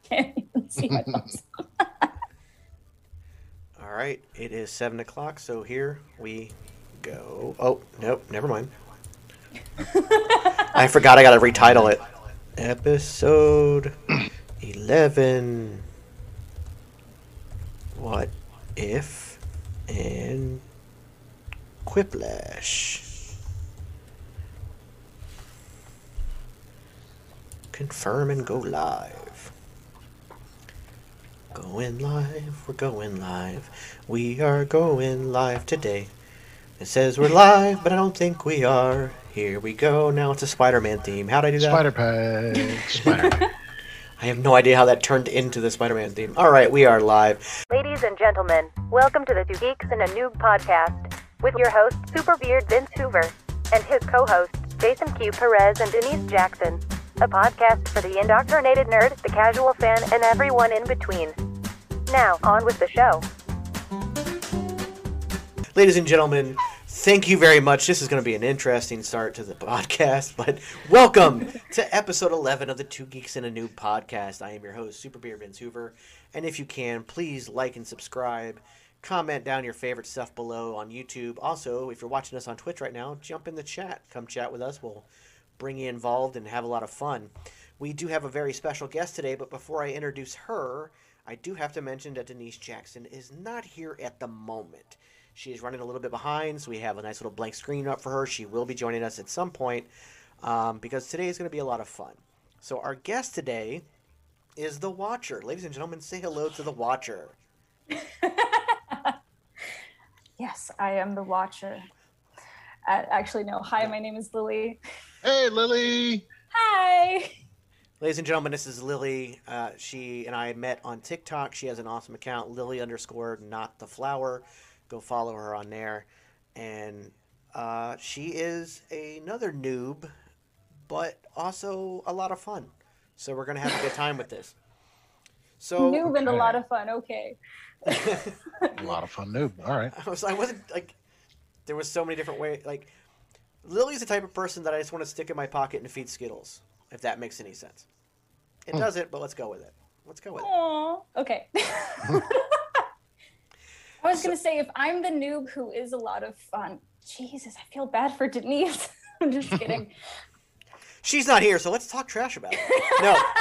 Can't even see my thumbs. All right, it is 7 o'clock, so here we go. Oh, nope, never mind. I forgot I gotta retitle it. Episode 11. What if and Quiplash? Confirm and go live. Going live, we're going live. We are going live today. It says we're live, but I don't think we are. Here we go. Now it's a Spider-Man theme. How'd I do that? Spider Pig. Spider Pig. I have no idea how that turned into the Spider-Man theme. All right, we are live. Ladies and gentlemen, welcome to the Two Geeks and a Noob podcast with your host, Super Beard Vince Hoover, and his co-hosts, Jason Q. Perez and Denise Jackson. A podcast for the indoctrinated nerd, the casual fan, and everyone in between. Now, on with the show. Ladies and gentlemen, thank you very much. This is going to be an interesting start to the podcast, but welcome to episode 11 of the Two Geeks and a Noob podcast. I am your host, Super Beard Vince Hoover, and if you can, please like and subscribe. Comment down your favorite stuff below on YouTube. Also, if you're watching us on Twitch right now, jump in the chat. Come chat with us. We'll bring you involved and have a lot of fun. We do have a very special guest today, but before I introduce her, I do have to mention that Denise Jackson is not here at the moment. She is running a little bit behind, so we have a nice little blank screen up for her. She will be joining us at some point because today is going to be a lot of fun. So our guest today is the Watcher. Ladies and gentlemen, say hello to the Watcher. Yes, I am the Watcher. Actually, no. Hi, my name is Lily. Hey, Lily. Hi. Ladies and gentlemen, this is Lily. She and I met on TikTok. She has an awesome account, Lily_not_the_flower. Go follow her on there. And she is another noob, but also a lot of fun. So we're going to have a good time with this. So Noob and a lot of fun. Okay. A lot of fun noob. All right. I wasn't like, there was so many different ways. Like, Lily's the type of person that I just want to stick in my pocket and feed Skittles, if that makes any sense. It doesn't, but let's go with it. Aww. Okay. I was going to say, if I'm the noob who is a lot of fun, Jesus, I feel bad for Denise. I'm just kidding. She's not here, so let's talk trash about it.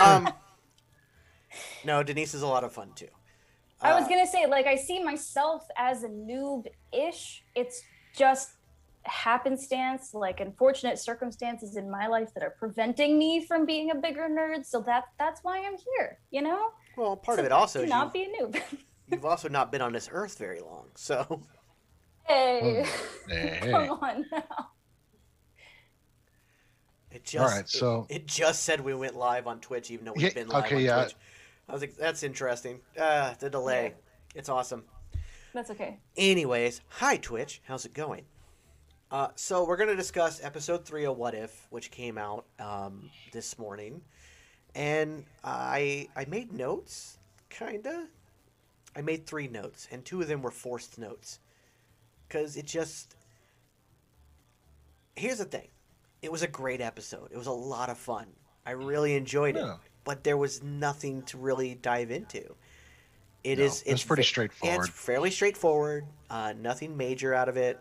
No, Denise is a lot of fun too. I was going to say, like, I see myself as a noob-ish. It's just happenstance, like unfortunate circumstances in my life that are preventing me from being a bigger nerd. So that's why I'm here, you know? Well, part of it also to is not be a noob. you've also not been on this earth very long, so. Hey, Hey. come on now. It just, All right, so it just said we went live on Twitch, even though we've been live on Twitch. I was like, that's interesting. The delay. Yeah. It's awesome. That's okay. Anyways, hi Twitch. How's it going? So we're going to discuss episode 3 of What If, which came out this morning. And I made notes, kinda. I made 3 notes, and 2 of them were forced notes. Because it just... Here's the thing. It was a great episode. It was a lot of fun. I really enjoyed it. But there was nothing to really dive into. It's pretty straightforward. It's fairly straightforward. Nothing major out of it.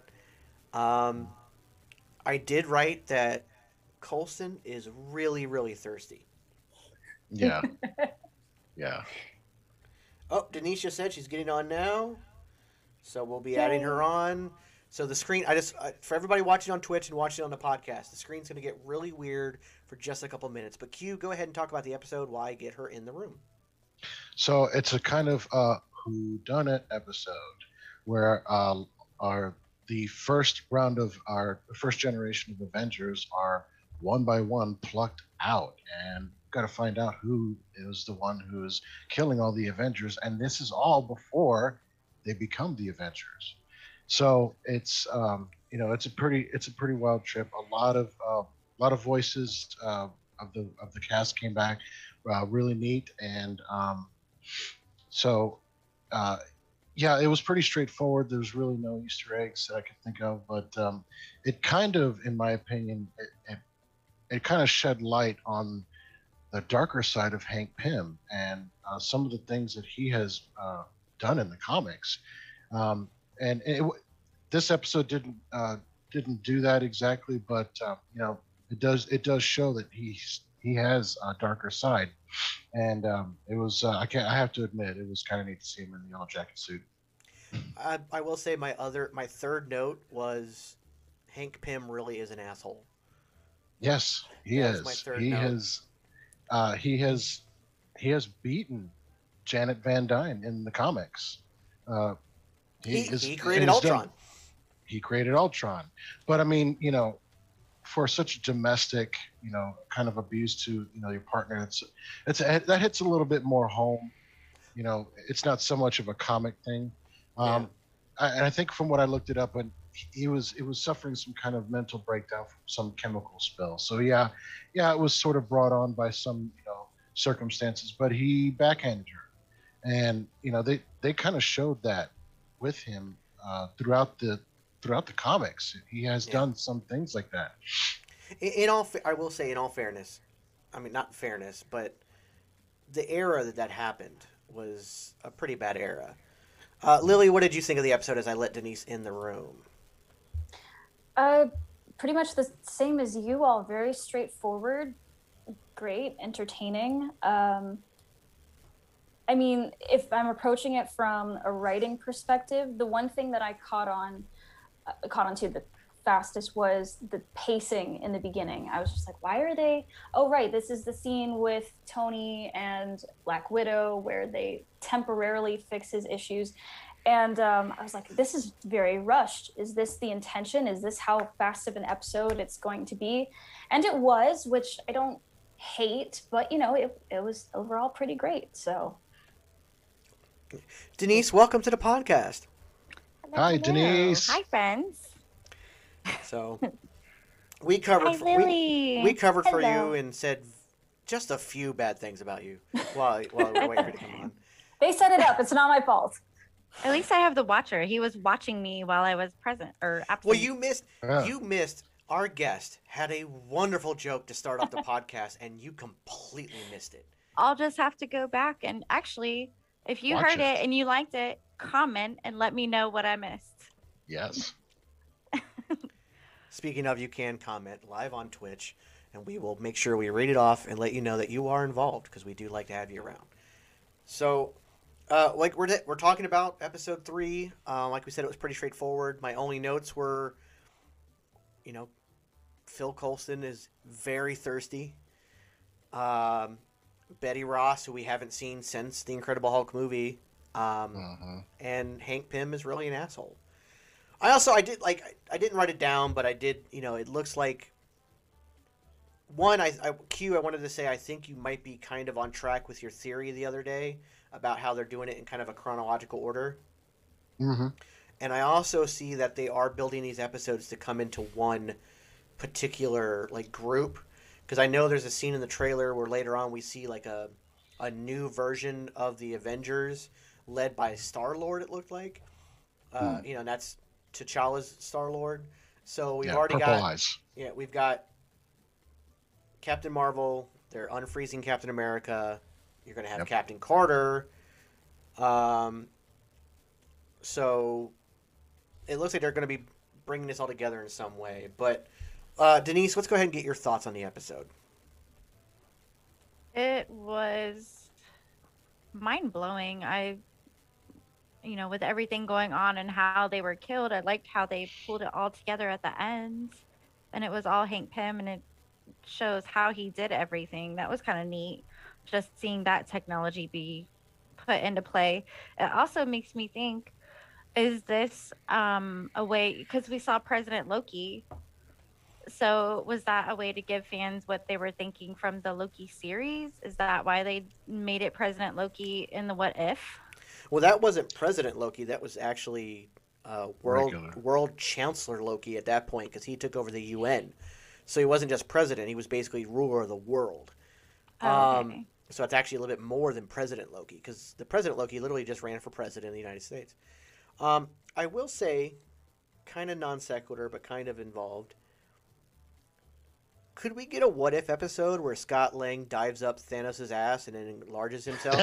I did write that Coulson is really, really thirsty. Yeah. Yeah. Oh, Denise just said she's getting on now. So we'll be adding her on. So the screen, for everybody watching on Twitch and watching on the podcast, the screen's going to get really weird for just a couple minutes. But Q, go ahead and talk about the episode while I get her in the room. So it's a kind of whodunit episode where the first round of our first generation of Avengers are one by one plucked out, and got to find out who is the one who is killing all the Avengers. And this is all before they become the Avengers. So it's it's a pretty wild trip. A lot of voices of the cast came back, really neat, and it was pretty straightforward. There's really no Easter eggs that I could think of, but it kind of, in my opinion, it kind of shed light on darker side of Hank Pym and some of the things that he has done in the comics. Um, and this episode didn't do that exactly, but it does show that he has a darker side, and it was I have to admit it was kind of neat to see him in the yellow jacket suit. I will say my third note was Hank Pym really is an asshole. Yes, he That was is. my third He note. has beaten Janet Van Dyne in the comics. He created Ultron. He created Ultron, but I mean, for such a domestic, kind of abuse to your partner, that hits a little bit more home. It's not so much of a comic thing. And I think from what I looked it up, and he was suffering some kind of mental breakdown from some chemical spill. So yeah, it was sort of brought on by some circumstances, but he backhanded her, and they kind of showed that with him throughout the comics. He has done some things like that. I will say, in all fairness, I mean, not fairness, but the era that happened was a pretty bad era. Lily, what did you think of the episode as I let Denise in the room? Pretty much the same as you all. Very straightforward, great, entertaining. I mean, if I'm approaching it from a writing perspective, the one thing that I caught onto the fastest was the pacing in the beginning. I was just like, why are they? Oh, right, this is the scene with Tony and Black Widow where they temporarily fix his issues. And I was like, this is very rushed. Is this the intention? Is this how fast of an episode it's going to be? And it was, which I don't hate, but it was overall pretty great. So, Denise, welcome to the podcast. Hi, Denise. Hi, friends. So, we covered Hi, Lily. we covered for Hello. you and said just a few bad things about you while we were waiting for you to come on. they set it up. It's not my fault. At least I have the watcher. He was watching me while I was present or absent. Well, you missed. Yeah. You missed. Our guest had a wonderful joke to start off the podcast, and you completely missed it. I'll just have to go back and actually, if you Watch heard it. it and you liked it, comment and let me know what I missed. Yes. Speaking of, you can comment live on Twitch, and we will make sure we read it off and let you know that you are involved because we do like to have you around. So, like we're talking about episode 3. Like we said, it was pretty straightforward. My only notes were, Phil Coulson is very thirsty. Betty Ross, who we haven't seen since the Incredible Hulk movie, and Hank Pym is really an asshole. I didn't write it down, but I did. It looks like one. I wanted to say I think you might be kind of on track with your theory the other day about how they're doing it in kind of a chronological order. Mm-hmm. And I also see that they are building these episodes to come into one particular group, because I know there's a scene in the trailer where later on we see a new version of the Avengers led by Star-Lord. It looked like, and that's T'Challa's Star-Lord. So we've already purple got eyes. we've got Captain Marvel. They're unfreezing Captain America. You're going to have Captain Carter. So it looks like they're going to be bringing this all together in some way. But Denise, let's go ahead and get your thoughts on the episode. It was mind-blowing. With everything going on and how they were killed, I liked how they pulled it all together at the end. And it was all Hank Pym, and it shows how he did everything. That was kind of neat, just seeing that technology be put into play. It also makes me think, is this a way, because we saw President Loki, so was that a way to give fans what they were thinking from the Loki series? Is that why they made it President Loki in the What If? Well, that wasn't President Loki. That was actually Regular. World Chancellor Loki at that point, because he took over the UN. So he wasn't just president. He was basically ruler of the world. Okay. So it's actually a little bit more than President Loki, because the President Loki literally just ran for president of the United States. I will say, kind of non sequitur, but kind of involved. Could we get a what if episode where Scott Lang dives up Thanos' ass and then enlarges himself?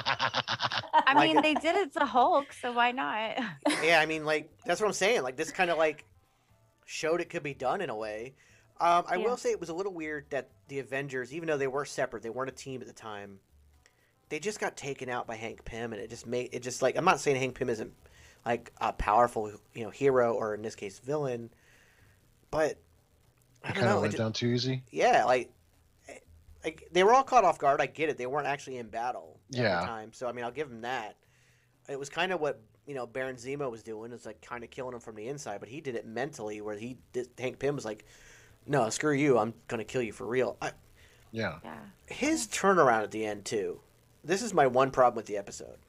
I Like- mean, they did it to Hulk, so why not? Yeah, I mean, like, that's what I'm saying. Like, this kind of, like, showed it could be done in a way. I Yeah. will say it was a little weird that the Avengers, even though they were separate, they weren't a team at the time, they just got taken out by Hank Pym, and it just, like, I'm not saying Hank Pym isn't, like, a powerful, hero, or in this case, villain, but, I don't Kind know. of went down too easy. Yeah, like they were all caught off guard. I get it. They weren't actually in battle at Yeah. the time. So I mean, I'll give them that. It was kind of what Baron Zemo was doing. It's like kind of killing him from the inside, but he did it mentally. Where Hank Pym was like, "No, screw you. I'm gonna kill you for real." Yeah. Yeah. His turnaround at the end too. This is my one problem with the episode.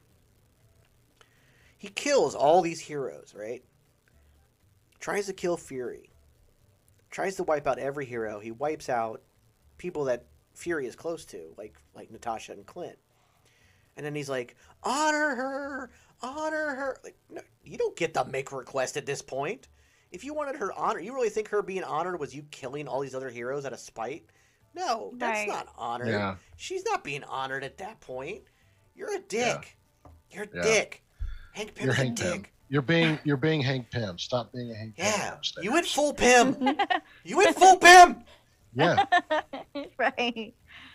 He kills all these heroes, right? Tries to kill Fury. Tries to wipe out every hero. He wipes out people that Fury is close to, like Natasha and Clint. And then he's like, honor her. Like, no, you don't get to make a request at this point. If you wanted her honor, you really think her being honored was you killing all these other heroes out of spite? No, that's Right. not honored. Yeah. She's not being honored at that point. You're a dick. You're a Yeah. dick. Hank Pym's You're a Hank dick. Pym. You're being Hank Pym. Stop being a Hank Pym. Yeah, upstairs. you went full Pym. You went full Pym. Yeah. Right.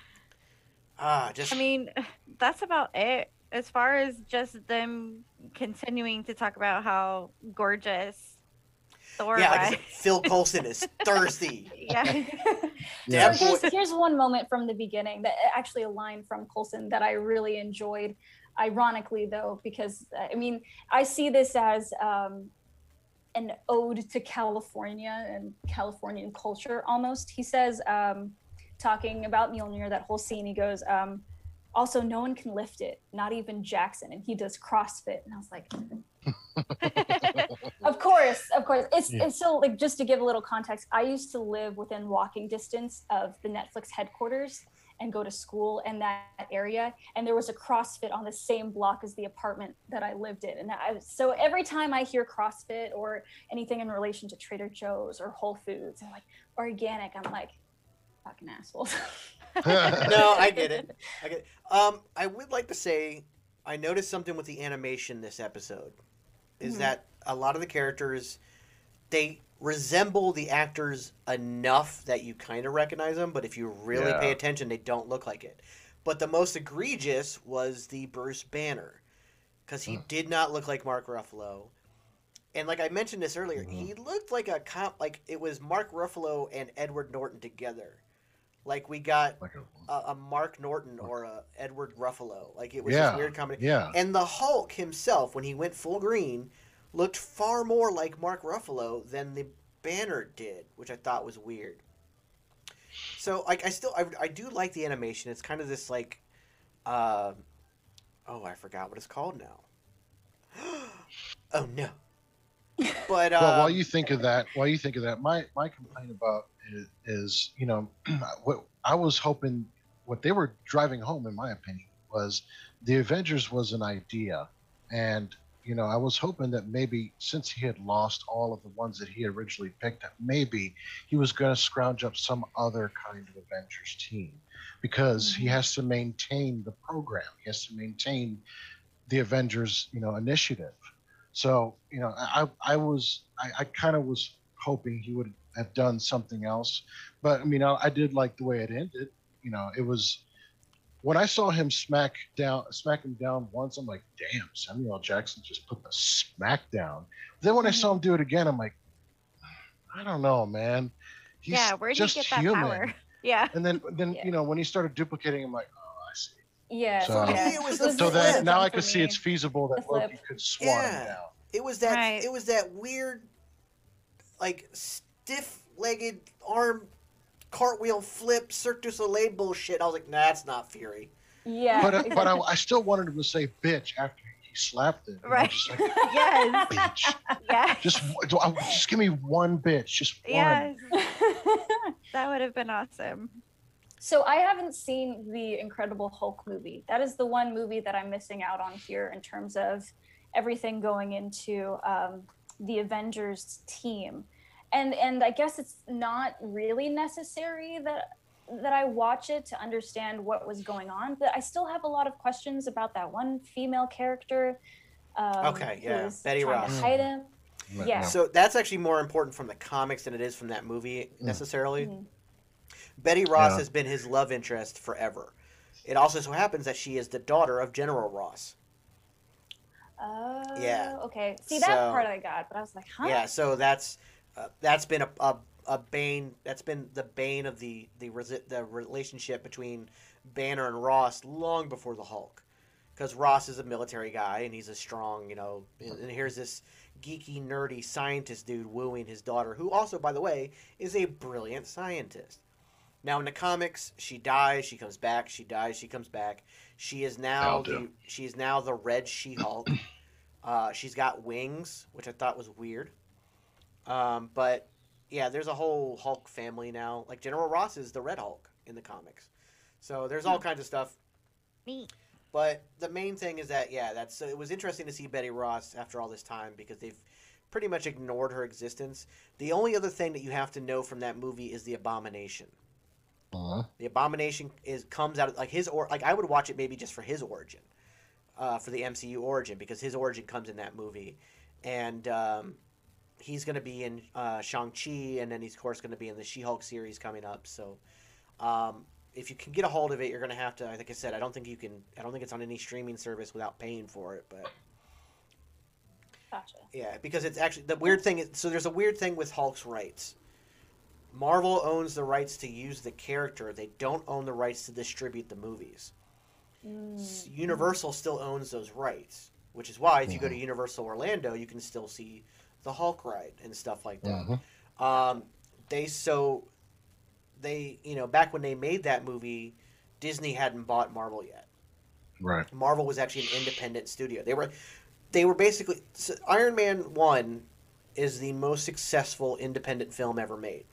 Just I mean, that's about it. As far as just them continuing to talk about how gorgeous Thor yeah, like was. Phil Coulson is thirsty. Yeah. Yeah. So here's one moment from the beginning that actually a line from Coulson that I really enjoyed. Ironically, though, because I mean, I see this as an ode to California and Californian culture almost. He says, talking about Mjolnir, that whole scene, he goes, also, no one can lift it, not even Jackson, and he does CrossFit. And I was like, of course. It's so, like, just to give a little context, I used to live within walking distance of the Netflix headquarters and go to school in that area. And there was a CrossFit on the same block as the apartment that I lived in. And so every time I hear CrossFit or anything in relation to Trader Joe's or Whole Foods and like organic, I'm like, fucking assholes. No, I get it. I would like to say I noticed something with the animation this episode is that a lot of the characters, they resemble the actors enough that you kind of recognize them, but if you really pay attention, they don't look like it. But the most egregious was the Bruce Banner, because he did not look like Mark Ruffalo. And like I mentioned this earlier, he looked like like it was Mark Ruffalo and Edward Norton together. Like we got Like a Mark Norton or a Edward Ruffalo. Like it was Yeah, this weird combination. yeah. And the Hulk himself, when he went full green, looked far more like Mark Ruffalo than the Banner did, which I thought was weird. So like I do like the animation. It's kind of this like I forgot what it's called now. Oh no. But well, while you think of that, my complaint about it is, what I was hoping, what they were driving home, in my opinion, was the Avengers was an idea, and I was hoping that maybe since he had lost all of the ones that he originally picked, that maybe he was going to scrounge up some other kind of Avengers team, because he has to maintain the program, he has to maintain the Avengers, initiative. So, I kind of was hoping he would have done something else, but I did like the way it ended. It was, when I saw him smack him down once, I'm like, damn, Samuel L. Jackson just put the smack down. Then when I saw him do it again, I'm like, I don't know, man. He's where'd he just get that human. power? Yeah. And then when he started duplicating, I'm like, oh, I see. Yeah. So- For me, it was the So flip. that now I for could see me. it's feasible that The flip. Loki could swat him Yeah. down. It was that Right. it was that weird, like stiff-legged arm cartwheel flip Cirque du Soleil bullshit. I was like, nah, that's not Fury. Yeah. But I still wanted him to say bitch after he slapped it. Right. Just like, Yes. bitch. Yeah. Just give me one bitch. Just one. Yes. That would have been awesome. So I haven't seen the Incredible Hulk movie. That is the one movie that I'm missing out on here in terms of everything going into the Avengers team. and I guess it's not really necessary that I watch it to understand what was going on, but I still have a lot of questions about that one female character. Okay, who yeah, was Betty trying Ross. to hide him. Yeah. So that's actually more important from the comics than it is from that movie necessarily. Betty Ross has been his love interest forever. It also so happens that she is the daughter of General Ross. Oh, Yeah. okay. See, that So- part I got, but I was like, huh? Yeah, so that's been a bane. That's been the bane of the relationship between Banner and Ross long before the Hulk, because Ross is a military guy and he's a strong, and here's this geeky, nerdy scientist dude wooing his daughter, who also, by the way, is a brilliant scientist. Now in the comics, she dies, she comes back, she dies, she comes back. She is now the Red She-Hulk. She's got wings, which I thought was weird. But yeah, there's a whole Hulk family now. Like General Ross is the Red Hulk in the comics. So there's all kinds of stuff. Neat. But the main thing is that it was interesting to see Betty Ross after all this time, because they've pretty much ignored her existence. The only other thing that you have to know from that movie is the Abomination. The Abomination comes out of I would watch it maybe just for his origin, for the MCU origin, because his origin comes in that movie, and he's going to be in Shang-Chi, and then he's of course going to be in the She-Hulk series coming up. So if you can get a hold of it, you're going to have to. Like I said, I don't think it's on any streaming service without paying for it, but. Gotcha. Yeah, because it's actually the weird thing. So there's a weird thing with Hulk's rights. Marvel owns the rights to use the character. They don't own the rights to distribute the movies. Universal still owns those rights, which is why if you go to Universal Orlando, you can still see the Hulk ride and stuff like that. Back when they made that movie, Disney hadn't bought Marvel yet. Right. Marvel was actually an independent studio. They were basically Iron Man 1 is the most successful independent film ever made.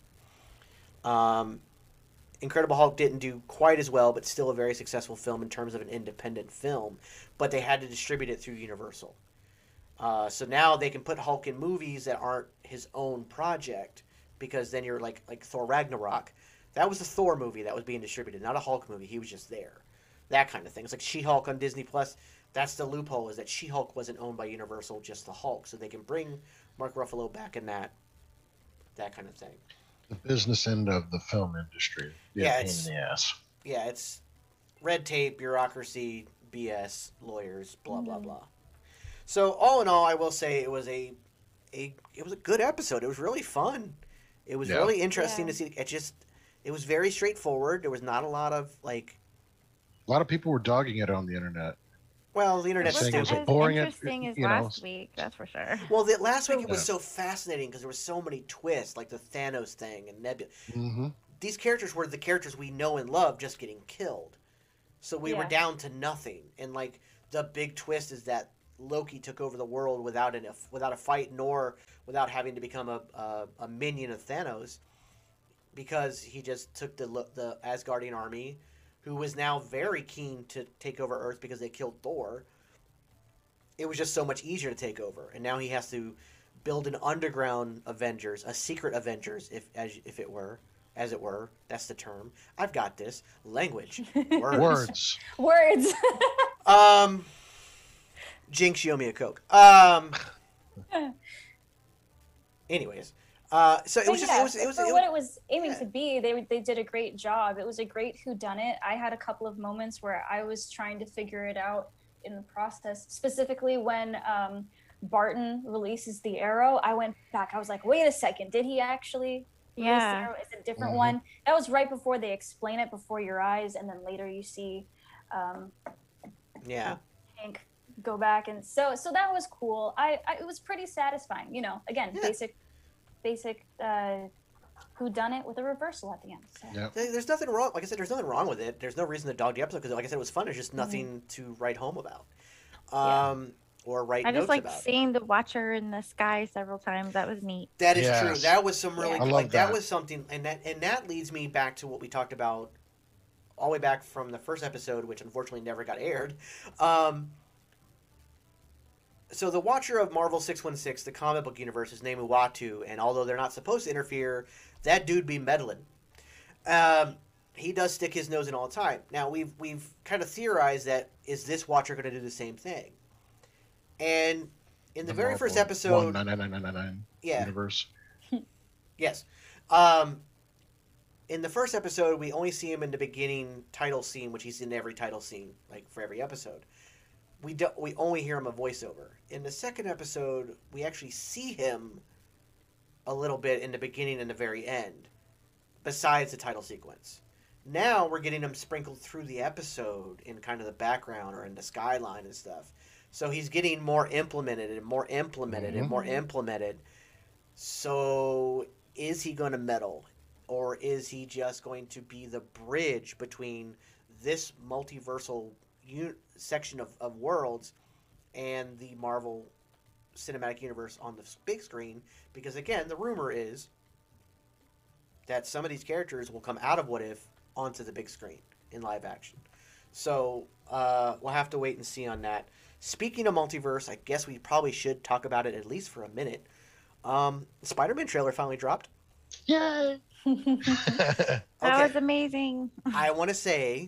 Incredible Hulk didn't do quite as well, but still a very successful film in terms of an independent film. But they had to distribute it through Universal. So now they can put Hulk in movies that aren't his own project, because then you're like Thor Ragnarok. That was the Thor movie that was being distributed, not a Hulk movie. He was just there. That kind of thing. It's like She-Hulk on Disney Plus. That's the loophole, is that She-Hulk wasn't owned by Universal, just the Hulk. So they can bring Mark Ruffalo back in that kind of thing. The business end of the film industry. Yeah, pain in the ass. Yeah, it's red tape, bureaucracy, BS, lawyers, blah blah blah. So all in all, I will say it was a good episode. It was really fun. It was really interesting to see. It was very straightforward. There was not a lot of A lot of people were dogging it on the internet. Well, the internet's Saying it was stupid. a boring, interesting as you know. last week, that's for sure. Well, last week it was so fascinating because there were so many twists, like the Thanos thing and Nebula. These characters were the characters we know and love just getting killed. So we were down to nothing. And the big twist is that Loki took over the world without a fight, nor without having to become a minion of Thanos, because he just took the Asgardian army, who was now very keen to take over Earth because they killed Thor. It was just so much easier to take over, and now he has to build an underground Avengers, a secret Avengers, as it were. That's the term. I've got this language. Words. Words. Jinx, you owe me a Coke. Anyways. So it was what it was aiming to be. They did a great job. It was a great whodunit. I had a couple of moments where I was trying to figure it out in the process. Specifically when Barton releases the arrow, I went back. I was like, wait a second, did he actually release the arrow? Is it a different one? That was right before they explain it before your eyes, and then later you see Hank go back, and so that was cool. It was pretty satisfying. Again, basic whodunit with a reversal at the end. So. There's nothing wrong. Like I said, there's nothing wrong with it. There's no reason to dog the episode because, like I said, it was fun. There's just nothing to write home about, or write notes about. I just like seeing the Watcher in the sky several times. That was neat. That is true. That was some really that was something, and that leads me back to what we talked about all the way back from the first episode, which unfortunately never got aired. So the Watcher of Marvel 616, the comic book universe, is named Uatu, and although they're not supposed to interfere, that dude be meddling. He does stick his nose in all the time. Now we've kind of theorized that is this Watcher going to do the same thing? And in the very first episode, 19999 yeah, universe. yes. In the first episode, we only see him in the beginning title scene, which he's in every title scene, like for every episode. We only hear him a voiceover. In the second episode, we actually see him a little bit in the beginning and the very end, besides the title sequence. Now we're getting him sprinkled through the episode in kind of the background or in the skyline and stuff. So he's getting more implemented and more implemented and more implemented. So is he going to meddle? Or is he just going to be the bridge between this multiversal section of worlds and the Marvel Cinematic Universe on the big screen? Because again, the rumor is that some of these characters will come out of What If onto the big screen in live action. So we'll have to wait and see on that. Speaking of multiverse, I guess we probably should talk about it at least for a minute. The Spider-Man trailer finally dropped. Yay! That was amazing. I want to say,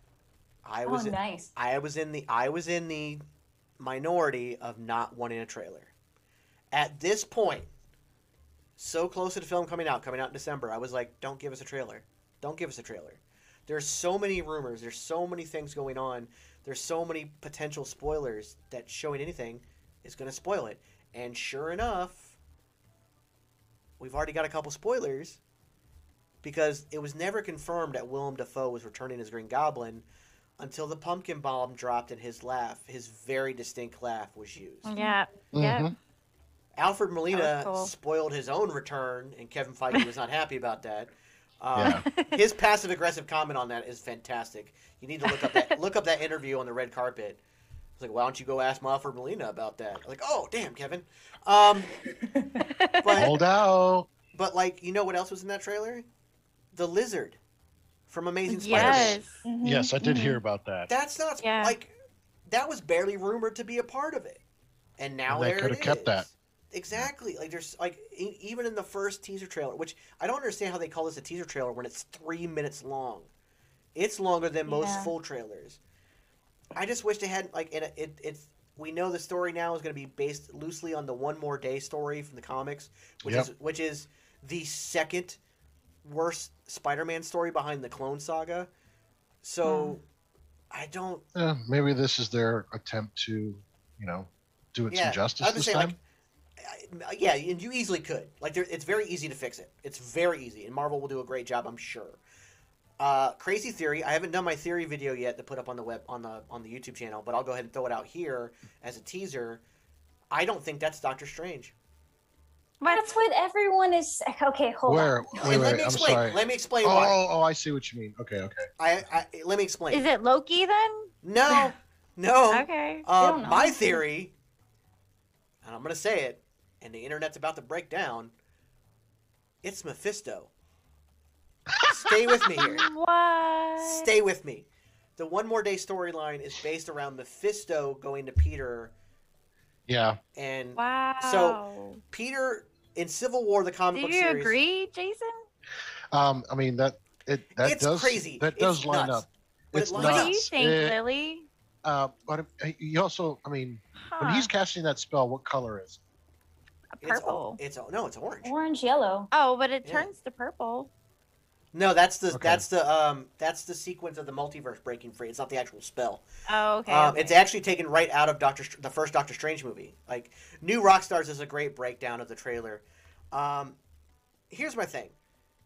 nice. I was in the minority of not wanting a trailer. At this point, so close to the film coming out in December, I was like, don't give us a trailer. Don't give us a trailer. There's so many rumors. There's so many things going on. There's so many potential spoilers that showing anything is going to spoil it. And sure enough, we've already got a couple spoilers because it was never confirmed that Willem Dafoe was returning as Green Goblin until the pumpkin bomb dropped and his very distinct laugh was used. Yeah. Yeah. Alfred Molina cool. spoiled his own return, and Kevin Feige was not happy about that. His passive-aggressive comment on that is fantastic. You need to look up that interview on the red carpet. It's like, why don't you go ask Alfred Molina about that? Like, oh, damn, Kevin. Hold out. But, like, you know what else was in that trailer? The lizard from Amazing Spider-Man. Yes. Yes, I did hear about that. That's not, like, that was barely rumored to be a part of it. And now They there could it have kept is. that. Exactly. Like, there's, like, even in the first teaser trailer, which I don't understand how they call this a teaser trailer when it's 3 minutes long. It's longer than most full trailers. I just wish they had, like, it's we know the story now is going to be based loosely on the One More Day story from the comics, which is the second worst Spider-Man story behind the Clone Saga. So I don't. Maybe this is their attempt to, do it some justice this time. Yeah, and you easily could. Like, it's very easy to fix it. It's very easy, and Marvel will do a great job, I'm sure. Crazy theory. I haven't done my theory video yet to put up on the YouTube channel, but I'll go ahead and throw it out here as a teaser. I don't think that's Doctor Strange. That's what everyone is. Okay, hold on. Wait, I'm sorry. Let me explain why. Oh, I see what you mean. Okay. Let me explain. Is it Loki then? No. Okay. My theory, and I'm going to say it, and the internet's about to break down, it's Mephisto. Stay with me here. What? Stay with me. The One More Day storyline is based around Mephisto going to Peter. Yeah. And so Peter in Civil War, the comic book series. Do you agree, Jason? I mean it's does crazy. That does It's line nuts. up. But It's it What lines do you think, Lily? But you also, when he's casting that spell, what color is it? Purple. It's orange. Orange, yellow. Oh, but it turns to purple. No, that's the sequence of the multiverse breaking free. It's not the actual spell. Oh, okay. It's actually taken right out of the first Doctor Strange movie. Like, New Rockstars is a great breakdown of the trailer. Here's my thing.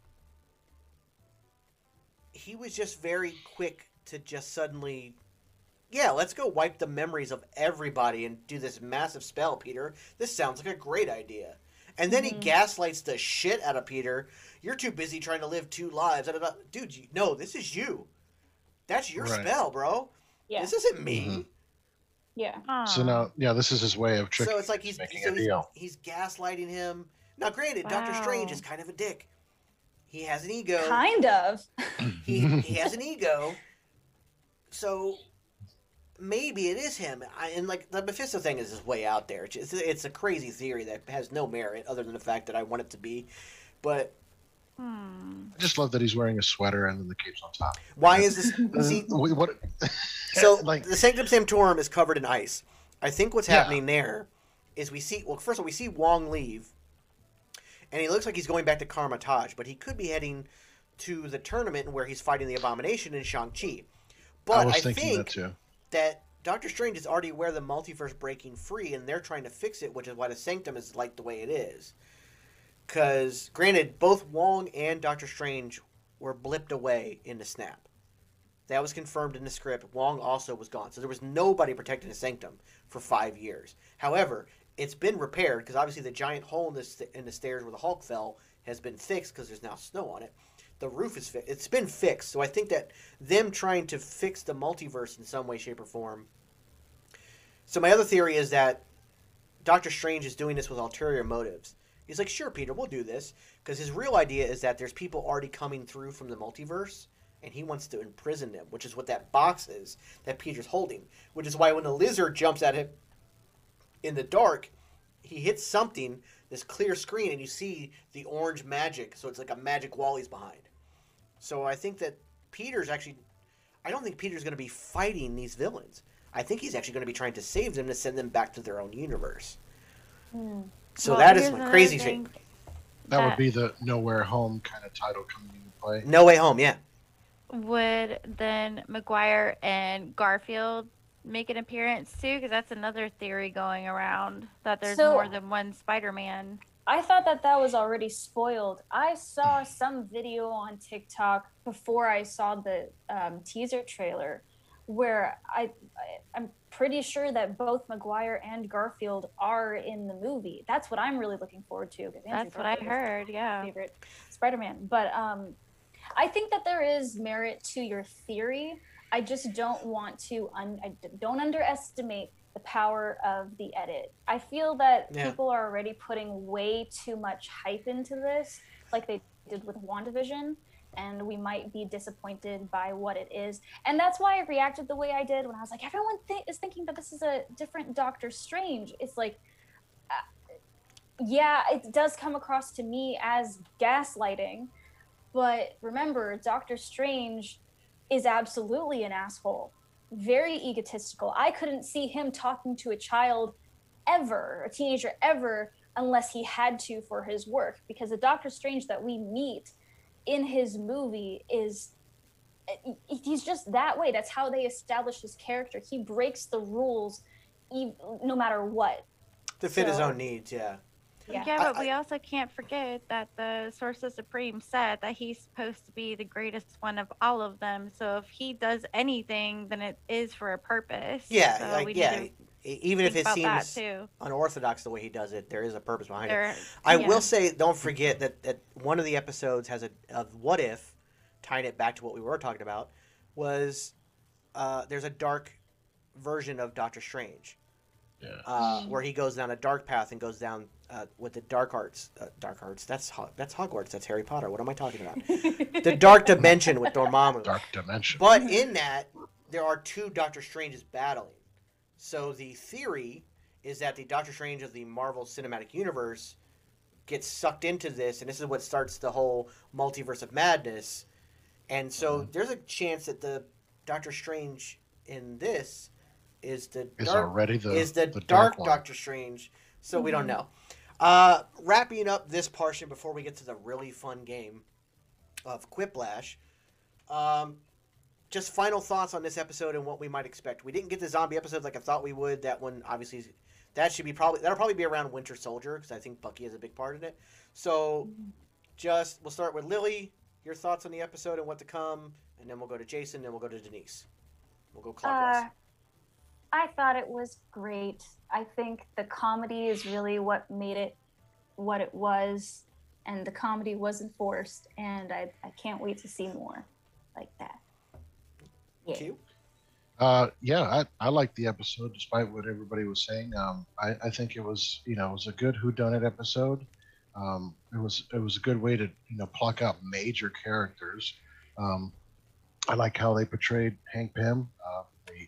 He was just very quick to just suddenly, let's go wipe the memories of everybody and do this massive spell, Peter. This sounds like a great idea. And then he gaslights the shit out of Peter. You're too busy trying to live two lives. Dude, no, this is you. That's your spell, bro. Yeah. This isn't me. Mm-hmm. Yeah. So now, this is his way of tricking. So it's like he's gaslighting him. Now, granted, Wow. Doctor Strange is kind of a dick. He has an ego. Kind of. He has an ego. So maybe it is him. And like the Mephisto thing is just way out there. It's a crazy theory that has no merit other than the fact that I want it to be. But I just love that he's wearing a sweater and then the cape's on top. why is this? See, What? so like, the Sanctum Sanctorum is covered in ice. I think what's happening there is we see. Well, first of all, we see Wong leave, and he looks like he's going back to Karmatage, but he could be heading to the tournament where he's fighting the Abomination in Shang-Chi. But I was I thinking think that too. that Doctor Strange is already aware of the multiverse breaking free, and they're trying to fix it, which is why the Sanctum is like the way it is. Because, granted, both Wong and Doctor Strange were blipped away in the snap. That was confirmed in the script. Wong also was gone. So there was nobody protecting the Sanctum for 5 years. However, it's been repaired, because obviously the giant hole in the stairs where the Hulk fell has been fixed, because there's now snow on it. The roof is fixed. It's been fixed. So I think that them trying to fix the multiverse in some way, shape, or form. So my other theory is that Doctor Strange is doing this with ulterior motives. He's like, sure, Peter, we'll do this. Because his real idea is that there's people already coming through from the multiverse, and he wants to imprison them, which is what that box is that Peter's holding. Which is why when the lizard jumps at him in the dark, he hits something, this clear screen, and you see the orange magic. So it's like a magic wall he's behind. So I think that Peter's actually... I don't think Peter's going to be fighting these villains. I think he's actually going to be trying to save them to send them back to their own universe. So Well, that is here's my another crazy thing thing. That would be the Nowhere Home kind of title coming into play. No Way Home, yeah. Would then Maguire and Garfield make an appearance too? Because that's another theory going around that there's So- more than one Spider-Man. I thought that was already spoiled. I saw some video on TikTok before I saw the teaser trailer where I'm pretty sure that both Maguire and Garfield are in the movie. That's what I'm really looking forward to. 'Cause Andrew That's what I Garfield is my heard. Yeah. favorite Spider-Man. But I think that there is merit to your theory. I just don't want to don't underestimate the power of the edit. I feel that people are already putting way too much hype into this, like they did with WandaVision, and we might be disappointed by what it is. And that's why I reacted the way I did when I was like, everyone is thinking that this is a different Doctor Strange. It's like, yeah, it does come across to me as gaslighting, but remember, Doctor Strange is absolutely an asshole. Very egotistical. I couldn't see him talking to a child ever, a teenager ever, unless he had to for his work. Because the Doctor Strange that we meet in his movie he's just that way. That's how they establish his character. He breaks the rules no matter what. To fit his own needs, yeah. Yeah, but we also can't forget that the Sorcerer Supreme said that he's supposed to be the greatest one of all of them. So if he does anything, then it is for a purpose. Yeah, so like, yeah. Even if it seems too. unorthodox the way he does it, there is a purpose behind it. I will say, don't forget that one of the episodes has a what if, tying it back to what we were talking about, was there's a dark version of Doctor Strange. Yeah. Where he goes down a dark path and goes down with the dark arts. Dark arts. That's Hogwarts. That's Harry Potter. What am I talking about? The dark dimension with Dormammu. Dark dimension. But in that, there are two Doctor Stranges battling. So the theory is that the Doctor Strange of the Marvel Cinematic Universe gets sucked into this, and this is what starts the whole multiverse of madness. And so there's a chance that the Doctor Strange in this is the dark Doctor Strange. So we don't know. Wrapping up this portion before we get to the really fun game of Quiplash. Just final thoughts on this episode and what we might expect. We didn't get the zombie episode like I thought we would. That one obviously that'll probably be around Winter Soldier because I think Bucky has a big part in it. So we'll start with Lily. Your thoughts on the episode and what to come, and then we'll go to Jason, then we'll go to Denise. We'll go clockwise. I thought it was great. I think the comedy is really what made it what it was, and the comedy wasn't forced, and I can't wait to see more like that. Yeah. Q? I liked the episode despite what everybody was saying. I think it was a good whodunit episode. It was a good way to pluck out major characters. I like how they portrayed Hank Pym.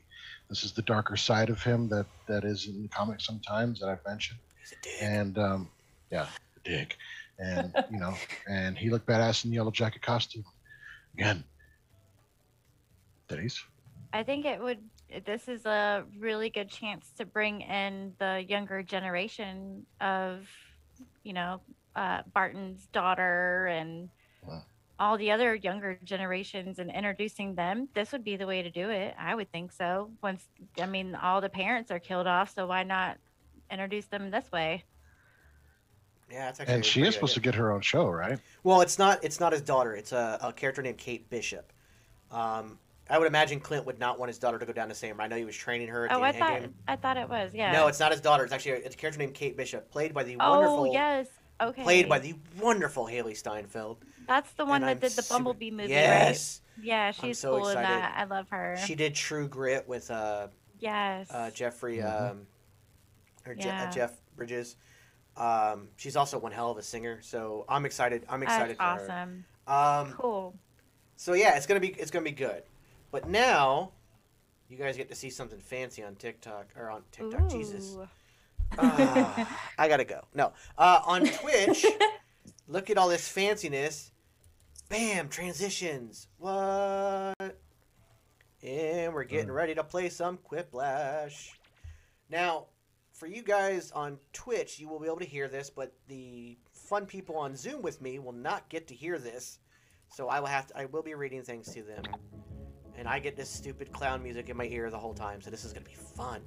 This is the darker side of him that is in the comics sometimes that I've mentioned. He's a dick. And yeah, the dick. And and he looked badass in the yellow jacket costume. Again, Denise. I think this is a really good chance to bring in the younger generation of, Barton's daughter and Wow. all the other younger generations, and introducing them. This would be the way to do it. I would think so. All the parents are killed off, so why not introduce them this way? Yeah, it's actually. And she is supposed to get her own show, right? Well, it's not his daughter. It's a character named Kate Bishop. I would imagine Clint would not want his daughter to go down the same. I know he was training her. At the game. I thought it was. Yeah. No, it's not his daughter. It's actually a character named Kate Bishop, played by the Oh wonderful. yes. Okay. Played by the wonderful Haley Steinfeld. That's the one And that I'm did the super- Bumblebee movie, Yes. right? Yeah, she's so cool in excited. that. I love her. She did True Grit with Yes. Jeffrey Yeah. Jeff Bridges. She's also one hell of a singer, so I'm excited. I'm excited That's for awesome. her. Cool. So yeah, it's gonna be good. But now, you guys get to see something fancy on TikTok or on TikTok. Jesus, Ooh. I gotta go. No, on Twitch. Look at all this fanciness. Bam, transitions. What? And we're getting ready to play some Quiplash. Now, for you guys on Twitch, you will be able to hear this, but the fun people on Zoom with me will not get to hear this. So I will be reading things to them. And I get this stupid clown music in my ear the whole time, so this is going to be fun.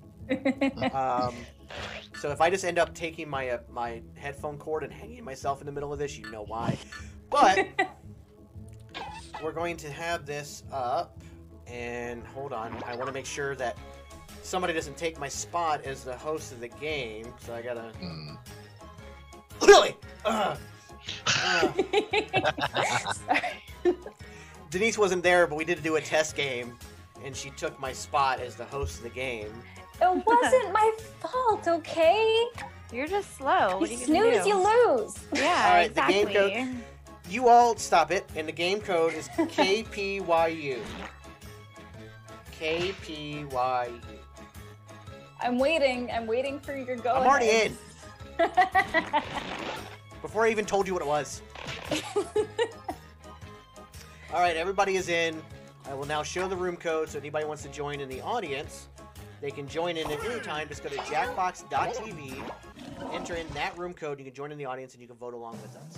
So if I just end up taking my my headphone cord and hanging myself in the middle of this, you know why. But we're going to have this up, and hold on, I want to make sure that somebody doesn't take my spot as the host of the game, so I gotta... Lily! Denise wasn't there, but we did do a test game, and she took my spot as the host of the game. It wasn't my fault, okay? You're just slow. What You are you gonna snooze, do? you lose. Yeah, All right, the exactly. game code- You all stop it, and the game code is KPYU. KPYU. I'm waiting for your go. I'm already in. Before I even told you what it was. All right, everybody is in. I will now show the room code, so anybody wants to join in the audience, they can join in at any time. Just go to jackbox.tv, enter in that room code, you can join in the audience, and you can vote along with us.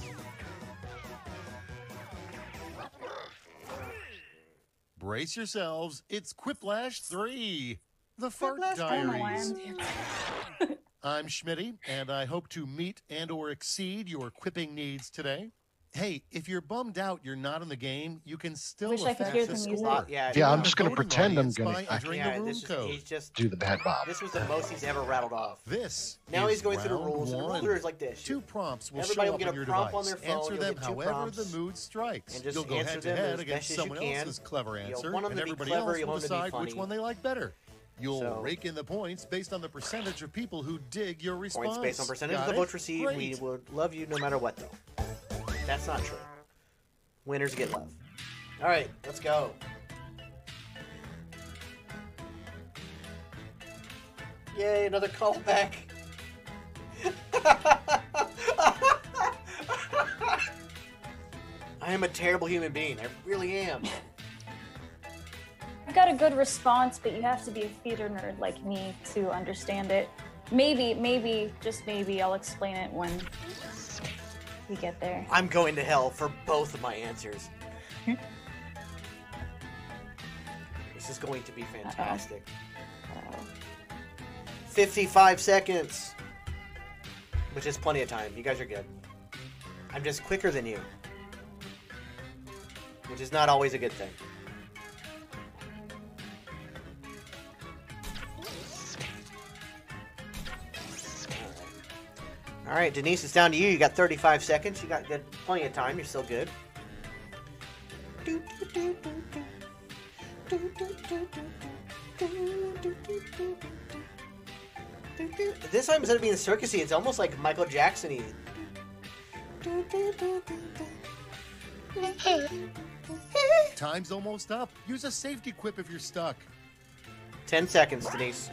Brace yourselves, it's Quiplash 3, the Fart Quiplash Diaries. I'm Schmitty, and I hope to meet and or exceed your quipping needs today. Hey, if you're bummed out you're not in the game, you can still Wish I could affect hear the the score. music. Yeah, I'm just gonna Voting pretend I'm audience gonna- by entering the room He's code. just... Do the bad Bob. This was the most he's ever rattled off. This Now is he's going through the round rules, and the one. rules are like this. 2 prompts will Everybody show will up get on a your prompt on device. their phone, Answer you'll them get 2 however prompts, the mood strikes. and just You'll go answer head to them head as against best as you someone can. else's clever You'll answer, want 'em and to be everybody clever, else you'll will want 'em to be decide which funny. one they like better. You'll So- rake in the points based on the percentage of people who dig your response. Points based on percentage of Got the it? votes received. Great. We would love you no matter what, though. That's not true. Winners get love. All right, let's go. Yay, another callback. I am a terrible human being. I really am. I've got a good response, but you have to be a theater nerd like me to understand it. Maybe, just maybe, I'll explain it when we get there. I'm going to hell for both of my answers. This is going to be fantastic. 55 seconds. Which is plenty of time. You guys are good. I'm just quicker than you. Which is not always a good thing. All right, Denise, it's down to you. You got 35 seconds. You got plenty of time. You're still good. This time, instead of being circusy, it's almost like Michael Jackson-y. Time's almost up. Use a safety quip if you're stuck. 10 seconds, Denise.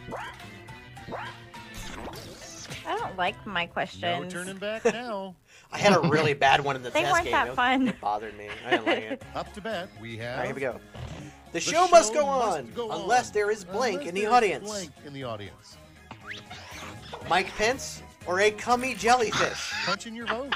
I don't like my No questions. turning back now. I had a really bad one in the They test weren't game. that fun. It bothered me. I didn't like it. Up to bat, we have. All right, here we go. The The show must go must on go unless on. there is blank Unless in the there is audience. Blank in the audience. Mike Pence or a cummy jellyfish? Punch in your vote.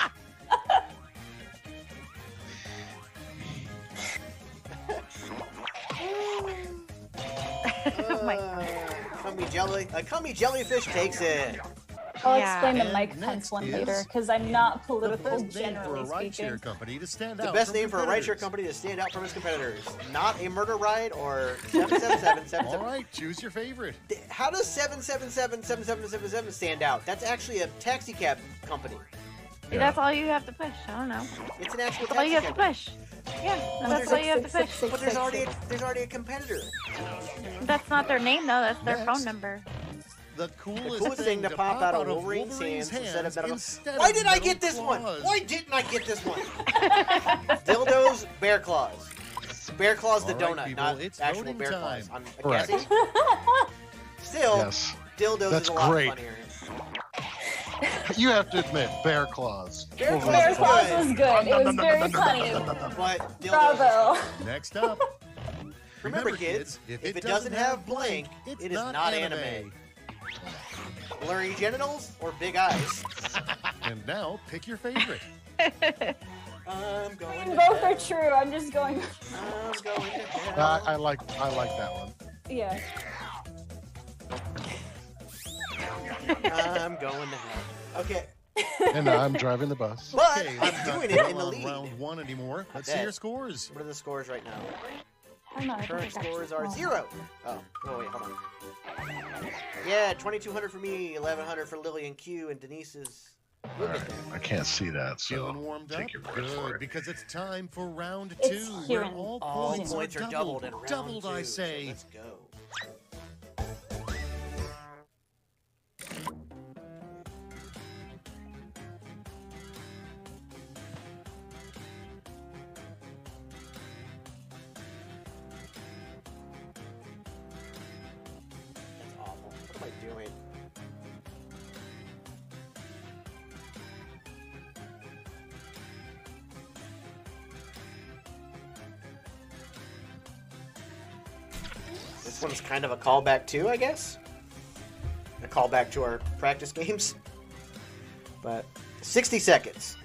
Oh my God. A cummy jellyfish takes it. I'll Yeah. explain the And Mike next Pence one is later because I'm not The political, best name for a generally rideshare speaking. company to stand The out. best from name for a rideshare competitors. company to stand out from its competitors. Not a murder ride or 777. All right, choose your favorite. How does 777 stand out? That's actually a taxi cab company. That's all you have to push. I don't know. It's an actual That's all taxi you have to cab. push. Yeah, But that's all you have to push. But there's already a competitor. That's not their name though. That's their Next. phone number. The coolest, Coolest thing to pop out of Wolverine's hands instead of metal. instead Why of did I metal get this one? claws. Why didn't I get this one? Dildos, bear claws. Bear claws the All right, donut, people, not it's actual voting bear time. claws. I'm Correct. guessing. Still, Yes. dildos That's is a lot great. funnier. You have to admit, bear claws. Bear Wolverine Bear claws. Claus was good. It was very funny. But dildos. Bravo. Next up. Remember, kids, if it doesn't have blank, it is not anime. Blurry genitals or big eyes? And now, pick your favorite. I'm going to Both are hell. true. I'm just going. I'm going to hell. I like that one. Yeah. I'm going to hell. Okay, And I'm driving the bus. but Okay, let's I'm not doing it dwell in the on lead. round one anymore. Let's see bet. your scores. What are the scores right now? I don't know. I think Current I got scores you. are 0. Oh, wait, hold on. Yeah, 2,200 for me, 1,100 for Lily and Q, and Denise's. All right, I can't see that, so Feeling warmed up? take your word for Good, it. because it's time for round It's two, here where in all All points, points are doubled in round Doubled, 2. I so say. let's go. That's awful. What am I doing? This one's kind of a callback too, I guess. A callback to our practice games. But 60 seconds.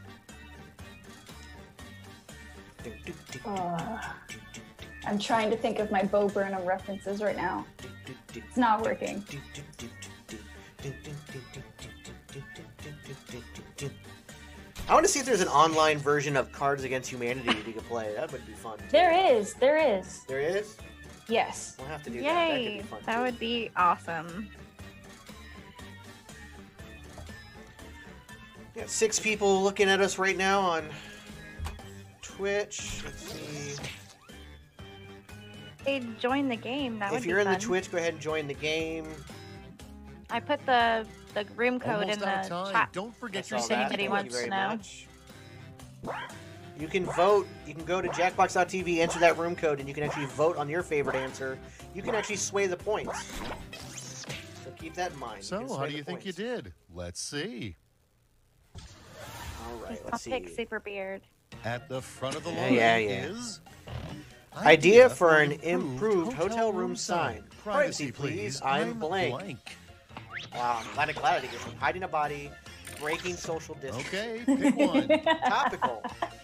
I'm trying to think of my Bo Burnham references right now. It's not working. I want to see if there's an online version of Cards Against Humanity we could play. That would be fun. too. There is. There is. There is? Yes. We'll have to do that. That could Yay! be fun. That too. would be awesome. We got 6 people looking at us right now on Twitch. Let's see. Hey, join the game. That would If be you're in the fun. Twitch, go ahead and join the game. I put the room code Almost in out the of time. chat. Don't forget That's your all If anybody Thank you wants very to know. much. You can vote. You can go to jackbox.tv, enter that room code, and you can actually vote on your favorite answer. You can actually sway the points. So keep that in mind. You So, can how sway do the you think you points. did? Let's see. All right, I'll let's pick see. Super Beard. At the front of the Yeah, line yeah, yeah. is Idea for an improved hotel room sign. Privacy, please. I'm blank. Wow, I'm glad I did this one. Hiding a body, breaking social distance. Okay, pick one. Topical.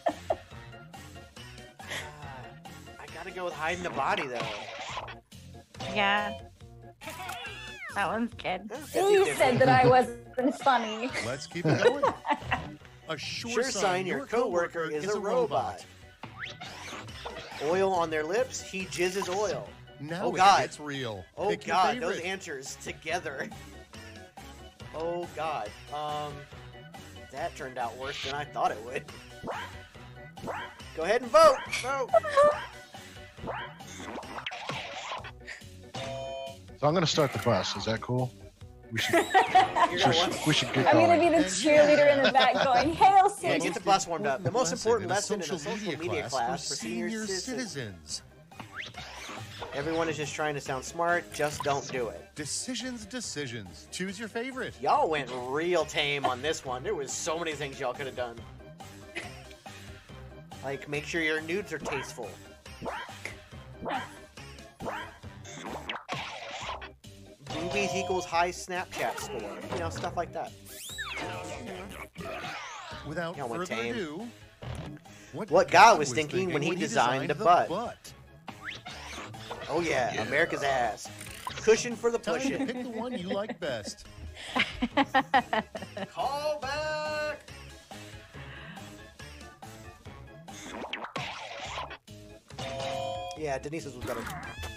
I gotta go with hiding a body though. Yeah. That one's good. You said that I wasn't funny. Let's keep it going. A Sure sign your coworker is a robot. Oil on their lips, he jizzes oil. Now Oh, God. it's real. Oh Pick your god, those favorite. answers together. Oh god. That turned out worse than I thought it would. Go ahead and vote. Vote. So I'm going to start the bus. Is that cool? We should, You're gonna what? we should get I'm gonna going. be the cheerleader in the back going, "Hail Yeah, City!" get the bus warmed up. The most important in a lesson in a social media class for senior citizens. citizens. Everyone is just trying to sound smart. Just don't do it. Decisions. Choose your favorite. Y'all went real tame on this one. There was so many things y'all could have done. Like, make sure your nudes are tasteful. Boobies equals high Snapchat score. You know, stuff like that. Without Y'all went further tame. ado, What God was thinking when he designed the butt. Oh yeah, America's ass. Cushion for the Time to pushing. pick the one you like best. Call back. Yeah, Denise's was better.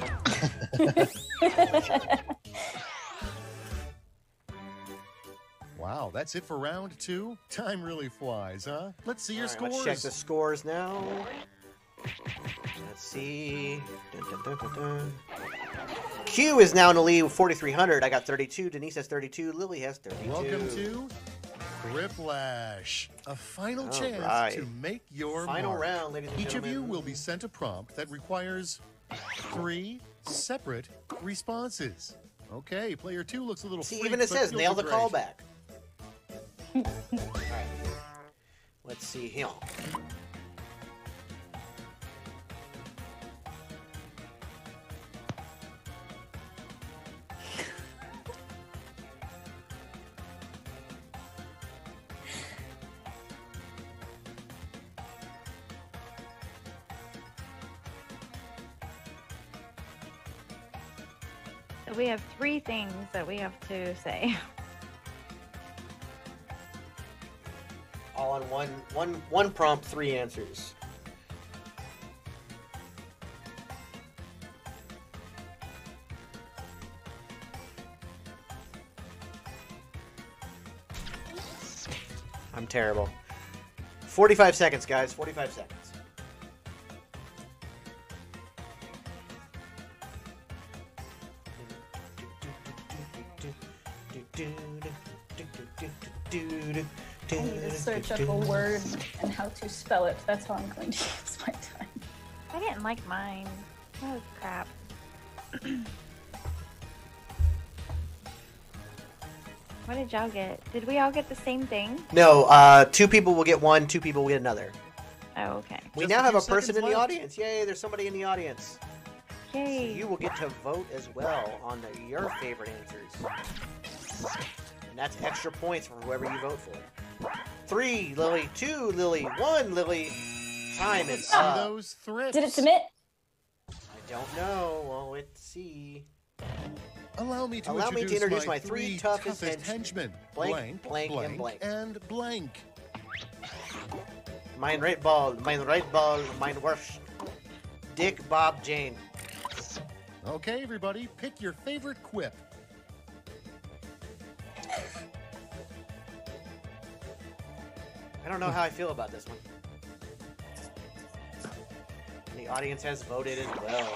Wow, that's it for round 2. Time really flies, huh? Let's see your All right, scores. let's check the scores now. Let's see. Dun, dun, dun, dun, dun. Q is now in the lead with 4,300. I got 32. Denise has 32. Lily has 32. Welcome to Griplash, a final All chance right. to make your Final mark. round, ladies and Each of gentlemen. you will be sent a prompt that requires 3 separate responses. Okay, player 2 looks a little See, freaked, even it but says you'll nail do the great. callback. All right. Let's see here. So we have 3 things that we have to say. All on one prompt, 3 answers. I'm terrible. 45 seconds, guys. 45 seconds. I need to search up a word and how to spell it. That's how I'm going to use my time. I didn't like mine. Oh, crap. What did y'all get? Did we all get the same thing? No, 2 people will get one, 2 people will get another. Oh, okay. We Just now a have few a person in seconds the left. audience. Yay, there's somebody in the audience. Yay. You will get to vote as well on your favorite answers. And that's extra points for whoever you vote for. 3, Lily. 2, Lily. 1, Lily. Time is See up. those threats. Did it submit? I don't know. Well, let's see. Allow me to Allow me to introduce my 3 three toughest henchmen. Blank, blank, and blank. and blank. Mein right ball, mein worst. Dick, Bob, Jane. Okay, everybody, pick your favorite quip. I don't know how I feel about this one. And the audience has voted as well.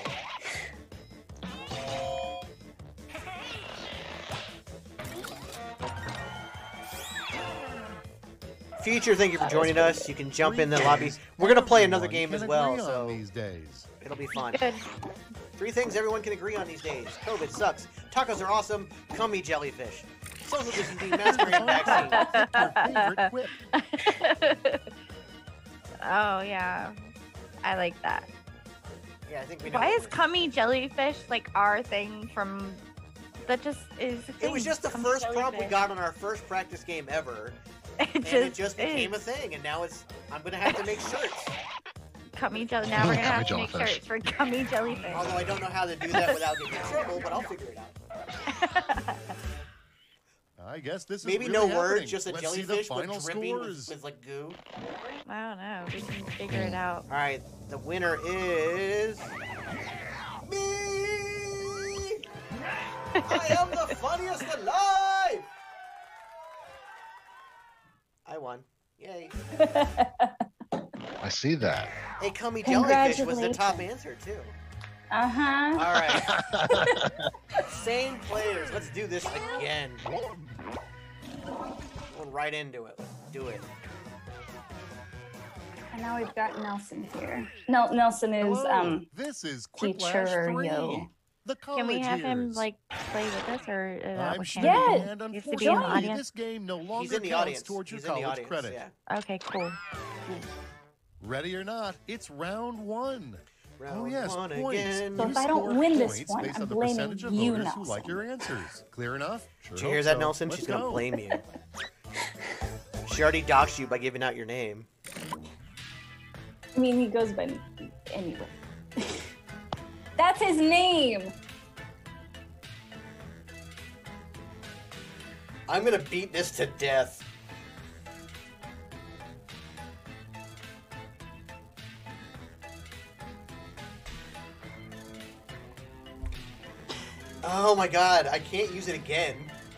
Future, thank you for joining us. You can jump in the lobby. We're gonna play another Everyone game as can well, agree on so these days. it'll be fun. Good. 3 things everyone can agree on these days. COVID sucks. Tacos are awesome. Come eat jellyfish. Social distancing, masquerade, vaccine. Your favorite quip. Oh, yeah. I like that. Yeah, I think we know. Why what is we're- cummy jellyfish like our thing from... That just is a It thing. was just the Cummy first prompt we jellyfish. got on our first practice game ever, It and just, it just became a is. thing. And now it's I'm gonna have to make shirts. Cummy jelly. Now we're gonna have to Cummy make jellyfish. shirts for cummy jellyfish. Although I don't know how to do that without getting in trouble, but I'll figure it out. I guess this is Maybe really no words, happening. just a Let's see the jellyfish final with dripping scores. with like goo. I don't know. We can figure it out. All right, the winner is me. I am the funniest alive. I won. Yay. I see that. Hey, Cummy Jellyfish was the top Congratulations. answer, too. Uh-huh. All right. Same players. Let's do this again. Going right into it. Let's do it. And now we've got Nelson here. Nelson is Hello, this is teacher Quiplash 3. yo. The Can we have him years. like play with us, or is that I'm what Schmitty, Yeah. and Used to be in the unfortunately, audience. this game no longer He's in the counts audience. towards your He's in the college audience. credit. Yeah. Okay, cool. Ready or not, it's round 1. Round yes, one points. again. So You if I don't score win this points one, based I'm on the blaming percentage of you, voters who Nelson. like your answers. Clear enough? Sure Did you hope hear that, so. Nelson? Let's She's gonna go. blame you. She already doxed you by giving out your name. I mean, he goes by anyway. That's his name. I'm gonna beat this to death. Oh my god, I can't use it again.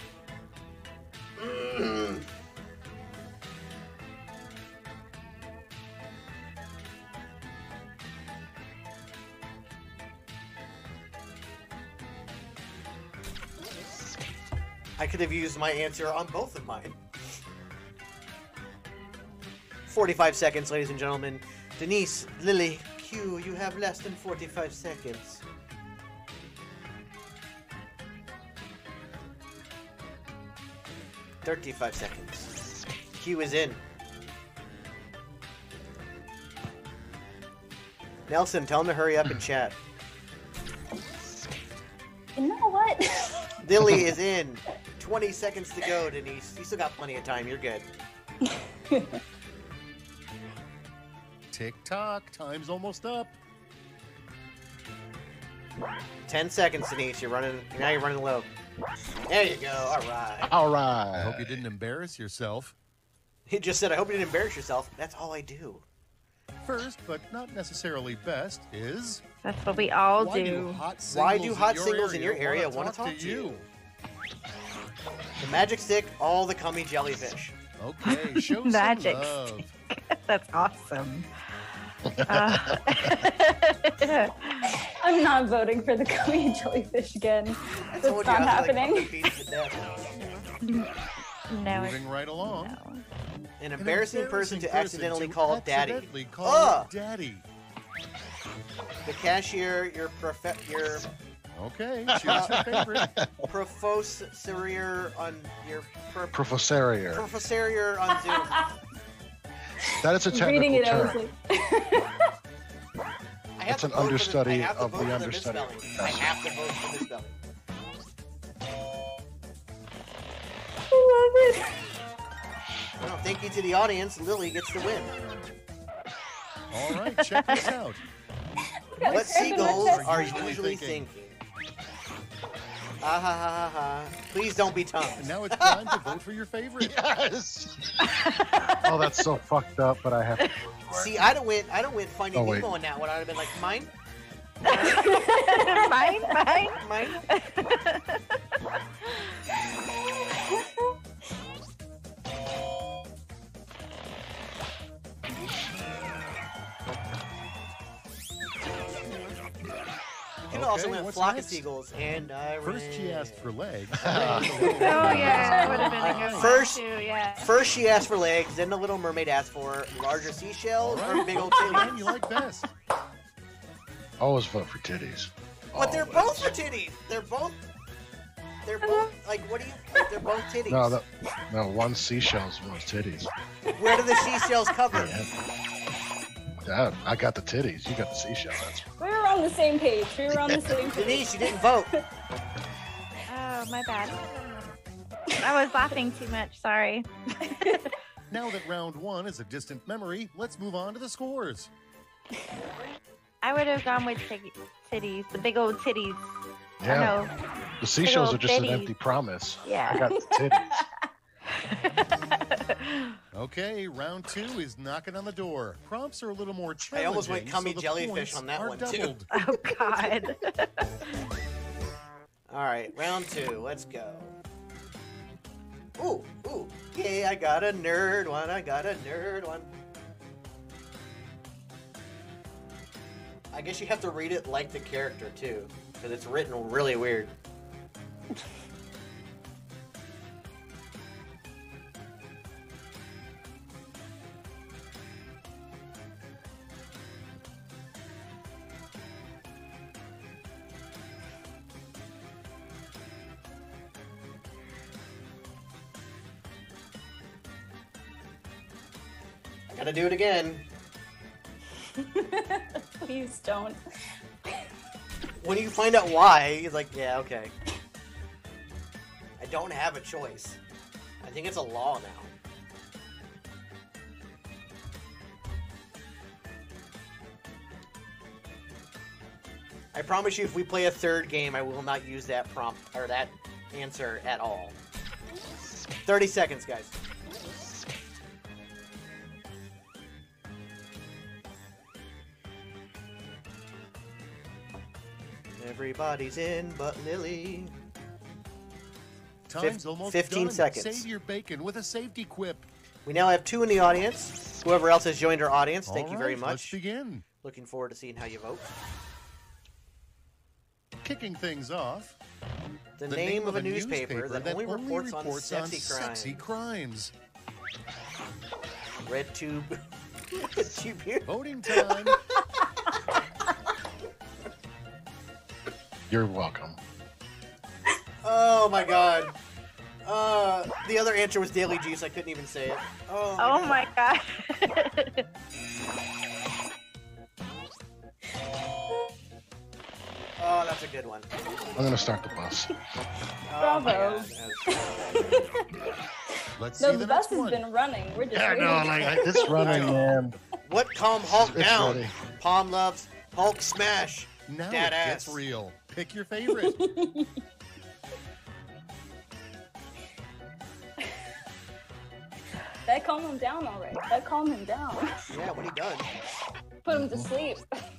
I could have used my answer on both of mine. 45 seconds, ladies and gentlemen. Denise, Lily, Q, you have less than 45 seconds. $35 seconds. Q is in. Nelson, tell him to hurry up and chat. You know what? Lily is in. 20 seconds to go, Denise. You still got plenty of time. You're good. Tick tock, time's almost up. 10 seconds, Denise. You're running. Now you're running low. There you go. All right. All I right. hope you didn't embarrass yourself. He just said, "I hope you didn't embarrass yourself." That's all I do. First, but not necessarily best, is That's what we all why do. Why do hot singles in your area want want to talk to you? The magic stick, all the cummy jellyfish. Okay, show Magic some love. That's awesome. I'm not voting for the gummy jellyfish again. I That's told you not I was like happening. fucking beat to death. No, it's Moving right along. no. An An embarrassing person to accidentally to call daddy. accidentally call Ugh. daddy. The cashier, your Okay, choose your favorite. professor on your Professorier. professor on Zoom. That is a Reading technical it, I was term. like, I have It's to an vote for understudy I have to of vote the for understudy misspelling. I have to vote for misspelling. I love it. Well, thank you to the audience. Lily gets the win. All right, check this out. What seagulls Are are usually usually thinking? thinking? Ah ha ha ha ha. Please don't be tongues. And now it's time to vote for your favorite. Yes. Oh, that's so fucked up, but I have to. See, I don't win Finding Oh, wait. Nemo on that one. I'd have been like, mine? Mine. Mine? You can also Okay, win what's Flock next? of Seagulls, and I First, she ran. asked for legs. Oh yeah, would have been a good one First- too. Yeah. First, she asked for legs, then the Little Mermaid asked for larger seashells All or right. big old Which one titties. you like best? Always vote for titties. But they're Always. both for titties. They're both like. What do you? Like, they're both titties. No, one seashell's one titties. Where do the seashells cover? Yeah, I got the titties. You got the seashell. That's We were on the same page. We were on the same page. Denise, you didn't vote. Oh, my bad. I was laughing too much. Sorry. Now that round one is a distant memory, let's move on to the scores. I would have gone with titties, the big old titties. I yeah. know. The seashells old are just an titties. empty promise. Yeah. I got the titties. Okay, round two is knocking on the door. Prompts are a little more I challenging. almost went cummy so the jellyfish points on that are one, too. doubled. Oh God. All right, round two. Let's go. Ooh, yeah, I got a nerd one. I guess you have to read it like the character too, because it's written really weird. Gotta do it again. Please don't. When you find out why, he's like, yeah, okay. I don't have a choice. I think it's a law now. I promise you, if we play a third game, I will not use that prompt or that answer at all. 30 seconds, guys. Everybody's in but Lily. Time's almost 15 done. seconds. Save your bacon with a safety quip. We now have 2 in the audience. Whoever else has joined our audience, thank you very All right, much. Let's begin. Looking forward to seeing how you vote. Kicking things off. The name of a newspaper that only reports on sexy crimes. Red Tube. Tribune. Voting time. You're welcome. Oh my god. The other answer was Daily Juice. I couldn't even say it. Oh my god. Oh, that's a good one. I'm gonna start the bus. Oh my Bravo. God. Let's No, see the the bus next has one. been running. We're just Yeah, waiting. no, like it's running, man. What calm Hulk It's down? ready. Palm loves Hulk smash. Now Dead it ass. gets real. Pick your favorite. That calmed him down already. That calmed him down. Yeah, what he done? Put him to sleep.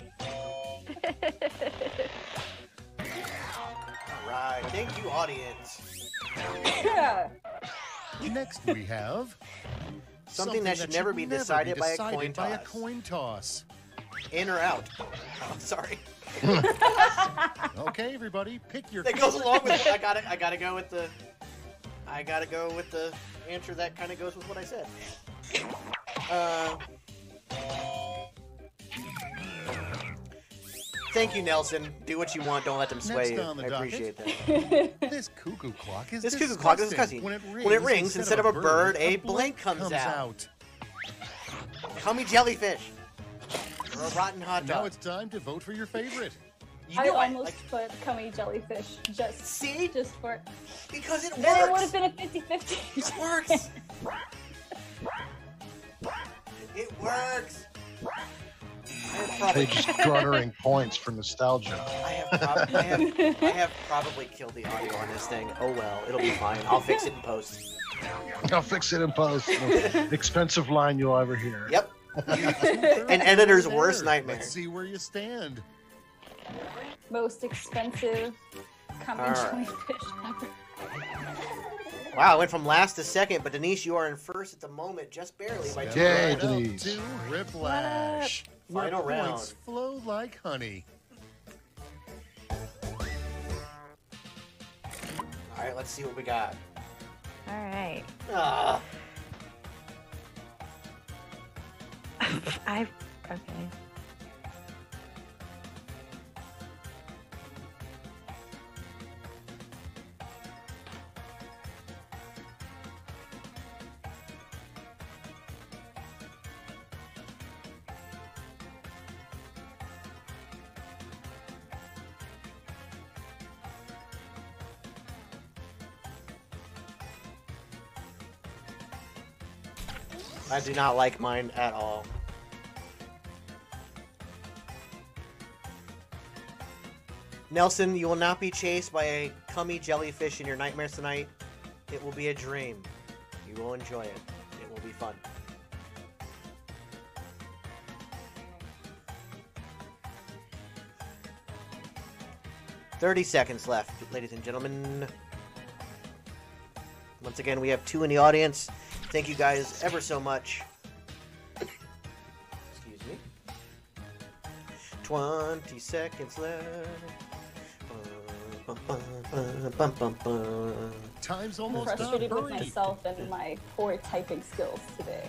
All right. Thank you, audience. Yeah. Next we have Something that should never be decided by a coin by a toss. coin toss. In or out? Oh, sorry. Okay, everybody, pick your. That goes along with. I gotta go with the. I gotta go with the answer that kind of goes with what I said. Thank you, Nelson. Do what you want. Don't let them sway Next you. on the I docket. appreciate that. This cuckoo clock is This cuckoo clock is disgusting. When When it rings, instead of a bird, a blank comes out. Cummy jellyfish. Or a rotten hot Now dog. it's time to vote for your favorite. You I know what? almost put cummy jellyfish See? just for Because it then it would works. have been a 50-50. It works. It works. They just garnering points for nostalgia. I have probably killed the audio on this thing. Oh well, it'll be fine. I'll fix it in post. I'll fix it in post. Most expensive line you'll ever hear. Yep. An editor's There. worst nightmare. Let's see where you stand. Most expensive cummy All right. jellyfish ever. Wow, I went from last to second, but Denise, you are in first at the moment, just barely by 2 Yay, points. Up Denise. to Riplash. Where Final round. points flow like honey. All right, let's see what we got. All right. Ah, Okay. I do not like mine at all. Nelson, you will not be chased by a cummy jellyfish in your nightmares tonight. It will be a dream. You will enjoy it. It will be fun. "30 seconds left, ladies and gentlemen. Once again, we have 2 in the audience. Thank you guys ever so much. Excuse me. 20 seconds left. Time's I'm almost up. frustrated with Hurry. myself and my poor typing skills today.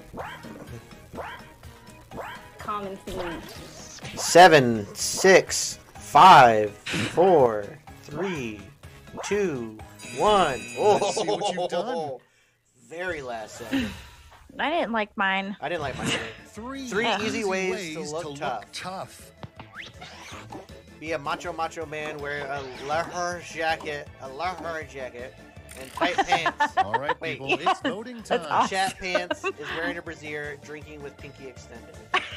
Common theme. 7, 6, 5, 4, 3, 2, 1. Oh, Let's see what you've done. Very last second. I didn't like mine. I didn't like mine. either. Three easy ways to look tough. Be a macho man, wear a leather jacket, and tight pants. All right, Wait. people, it's voting time. That's awesome. Chat pants is wearing a brassiere, drinking with pinky extended.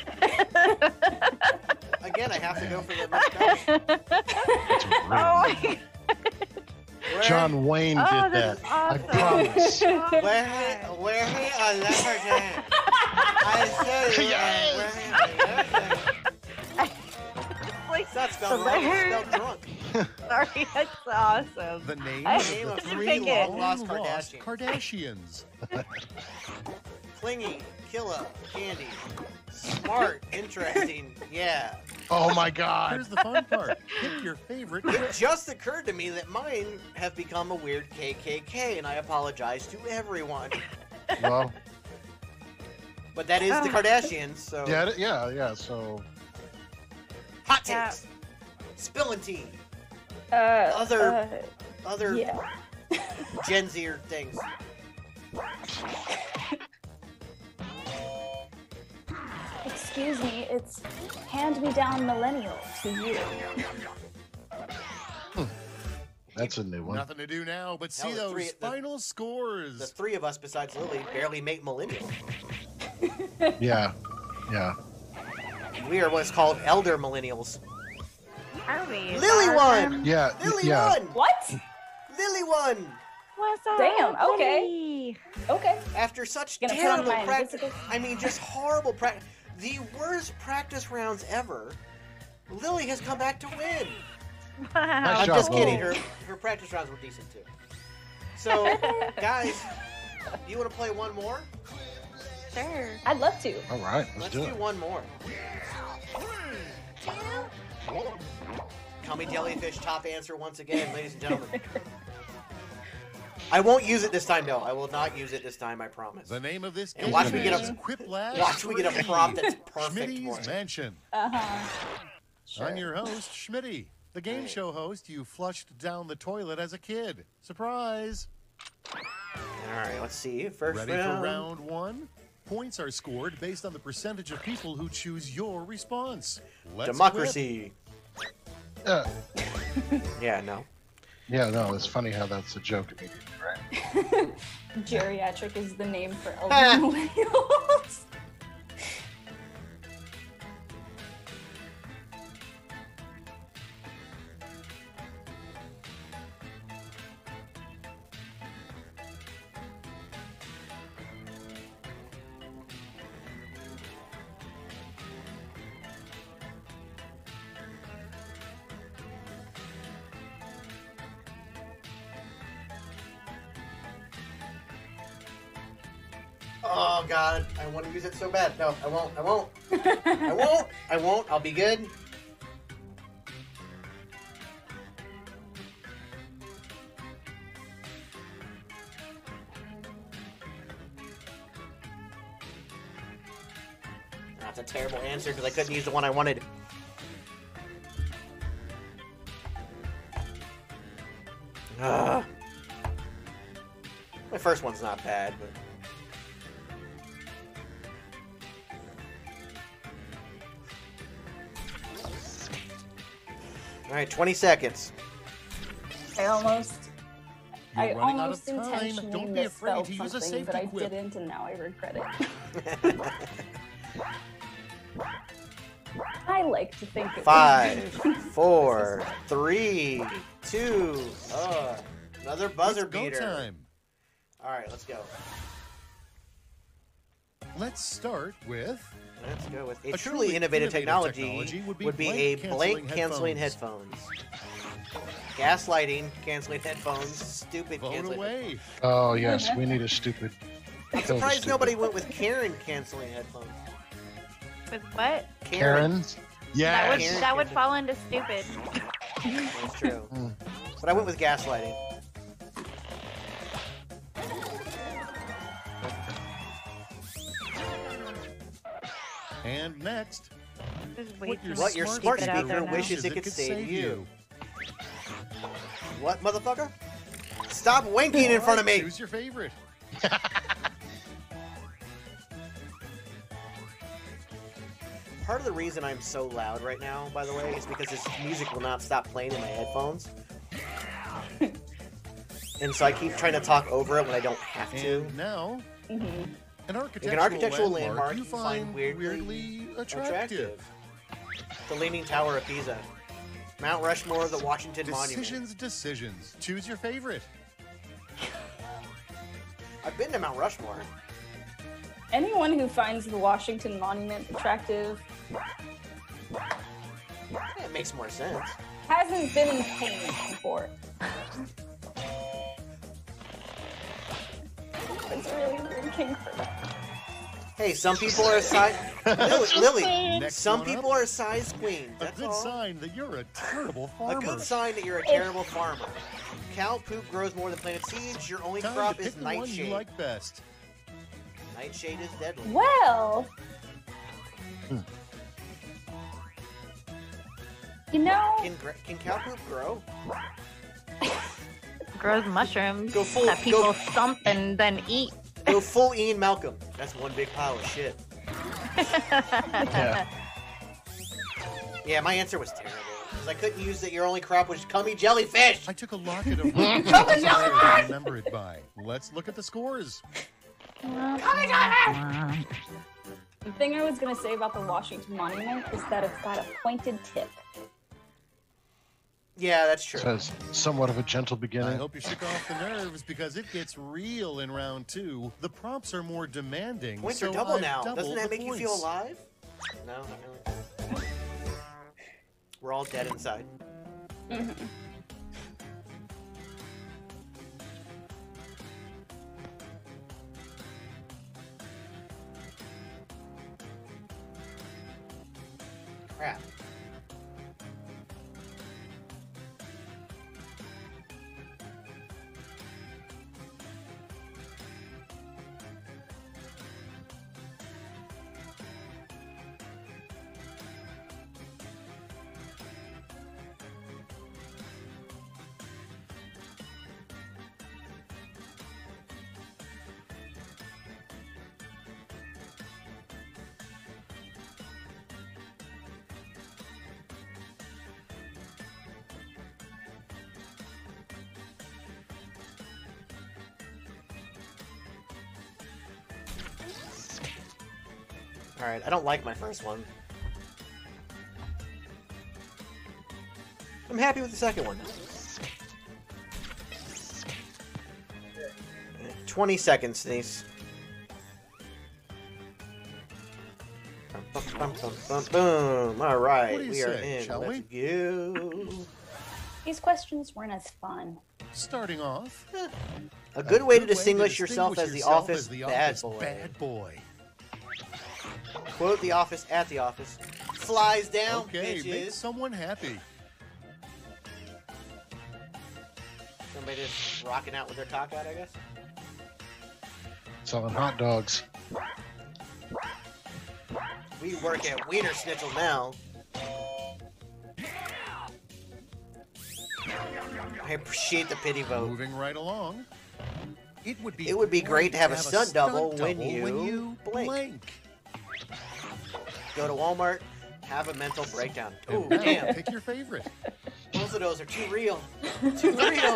Again, I have to go for the mustache. It's Oh rude. Wear- John Wayne Oh, did that. that is I awesome. promise. Wear me a leather jacket. I say Yes. wear me a leather jacket. Like, It's not spelled wrong, it's spelled drunk. sorry, that's awesome. The name I of Name the of three pick it. long-lost Kardashians. Kardashians. Clingy, killer, candy, smart, interesting, yeah. Oh my God. Here's the fun part. Pick your favorite. It just occurred to me that mine have become a weird KKK, and I apologize to everyone. Well, But that is the Kardashians, so. yeah. So Hot Yeah. takes. Spilling tea. Other. Other Yeah. Gen Zer things. Excuse me, it's hand-me-down millennial to you. that's a new one. Nothing to do now but see No, the those three- the- final The scores. three of us, besides Lily, barely make millennials. Yeah. We are what's called elder millennials. Are we? Lily won! Yeah. Lily yeah. won! What? Lily won! What's up? Damn, okay. Lily? Okay. After such Gonna put on terrible my practice. invisible- I mean, just horrible practice. The worst practice rounds ever. Lily has come back to win. Nice I'm job, just kidding. Lily. Her practice rounds were decent too. So, guys, you want to play one more? Sure. I'd love to. All right. Let's Let's do do it. one more. Call me Jellyfish, top answer once again, ladies and gentlemen. I won't use it this time, no. I will not use it this time, I promise. The name of this And game watch me get is a- Quiplash Watch me get a 3, prompt that's perfect for Schmitty's it. Mansion. Sure. I'm your host, Schmitty, the game show host you flushed down the toilet as a kid. Surprise! Alright, let's see. First Ready round. for round one? Points are scored based on the percentage of people who choose your response. Let's Democracy. Yeah. Yeah, no. Yeah. No, it's funny how that's a joke immediately, right? Geriatric is the name for elder millennials. Oh god, I want to use it so bad. No, I won't. I won't. I won't. I won't. I'll be good. That's a terrible answer because I couldn't use the one I wanted. Ugh. My first one's not bad, but. All right, 20 seconds. I almost You're I running out almost of time. intentionally Don't be afraid misspelled to use a something, safety but I quip. didn't, and now I regret it. I like to think it 5, 4, 3, 2. Another buzzer It's go beater. time. All right, let's go. Let's start with Let's go with A a truly truly innovative innovative technology technology would be a blank canceling headphones. Gaslighting canceling headphones. Stupid vote canceling. away. Oh yes, we need a stupid. I'm kill the surprised stupid. nobody went with Karen canceling headphones. With what? Karen. Yeah. That would Karen that would canceled. fall into stupid. That's true. Mm. But I went with gaslighting. And next, There's way what too your, What your much smart stupid out speaker there now. wishes it could say to you. What, motherfucker? Stop winking in front of me! Choose your favorite. part of the reason I'm so loud right now, by the way, is because this music will not stop playing in my headphones. And so I keep trying to talk over it when I don't have to. And now, an architectural landmark landmark you find weirdly attractive. The Leaning Tower of Pisa. Mount Rushmore, the Washington Monument. Decisions. Choose your favorite. I've been to Mount Rushmore. Anyone who finds the Washington Monument attractive Yeah, it makes more sense. hasn't been in pain before. It's really weird king for Hey, some people are size... Lily, Next some one people up. are size queens. A That's good all. sign that you're a terrible A farmer. good sign that you're a terrible farmer. Cow poop grows more than planted seeds. Your only Time crop to is pick the one you nightshade. like best. Nightshade is deadly. Well, you know, Can cow poop grow? Grows mushrooms Go full- that people go- stump and then eat. Go full Ian Malcolm. That's one big pile of shit. Yeah. Yeah, my answer was terrible. Because I couldn't use that your only crop was cummy jellyfish. I took a locket of to remember it by. Let's look at the scores. the thing I was gonna say about the Washington Monument is that it's got a pointed tip. Yeah, that's true. So it's somewhat of a gentle I beginning. hope you shook off the nerves because it gets real in round 2. The prompts are more demanding. Points so are double I've now. doubled Doesn't that the make you feel points. alive? No, not really. We're all dead inside. Crap. Alright, I don't like my first one. I'm happy with the second one. 20 seconds, Sneeze. Boom. Alright, What do you we are say, in. shall Let's we? go. These questions weren't as fun. Starting off, A good way to distinguish yourself as the office bad boy. bad boy. Quote the office at the office. Flies down, Okay, make bitches. someone happy. Somebody just rocking out with their cock out, I guess. Selling hot dogs. We work at Wiener Schnitzel now. I appreciate the pity vote. Moving right along. It would be great to have a stunt double when you blink. blink. Go to Walmart, have a mental breakdown. Oh, And now, damn. pick your favorite. Both of those are too real. Too real.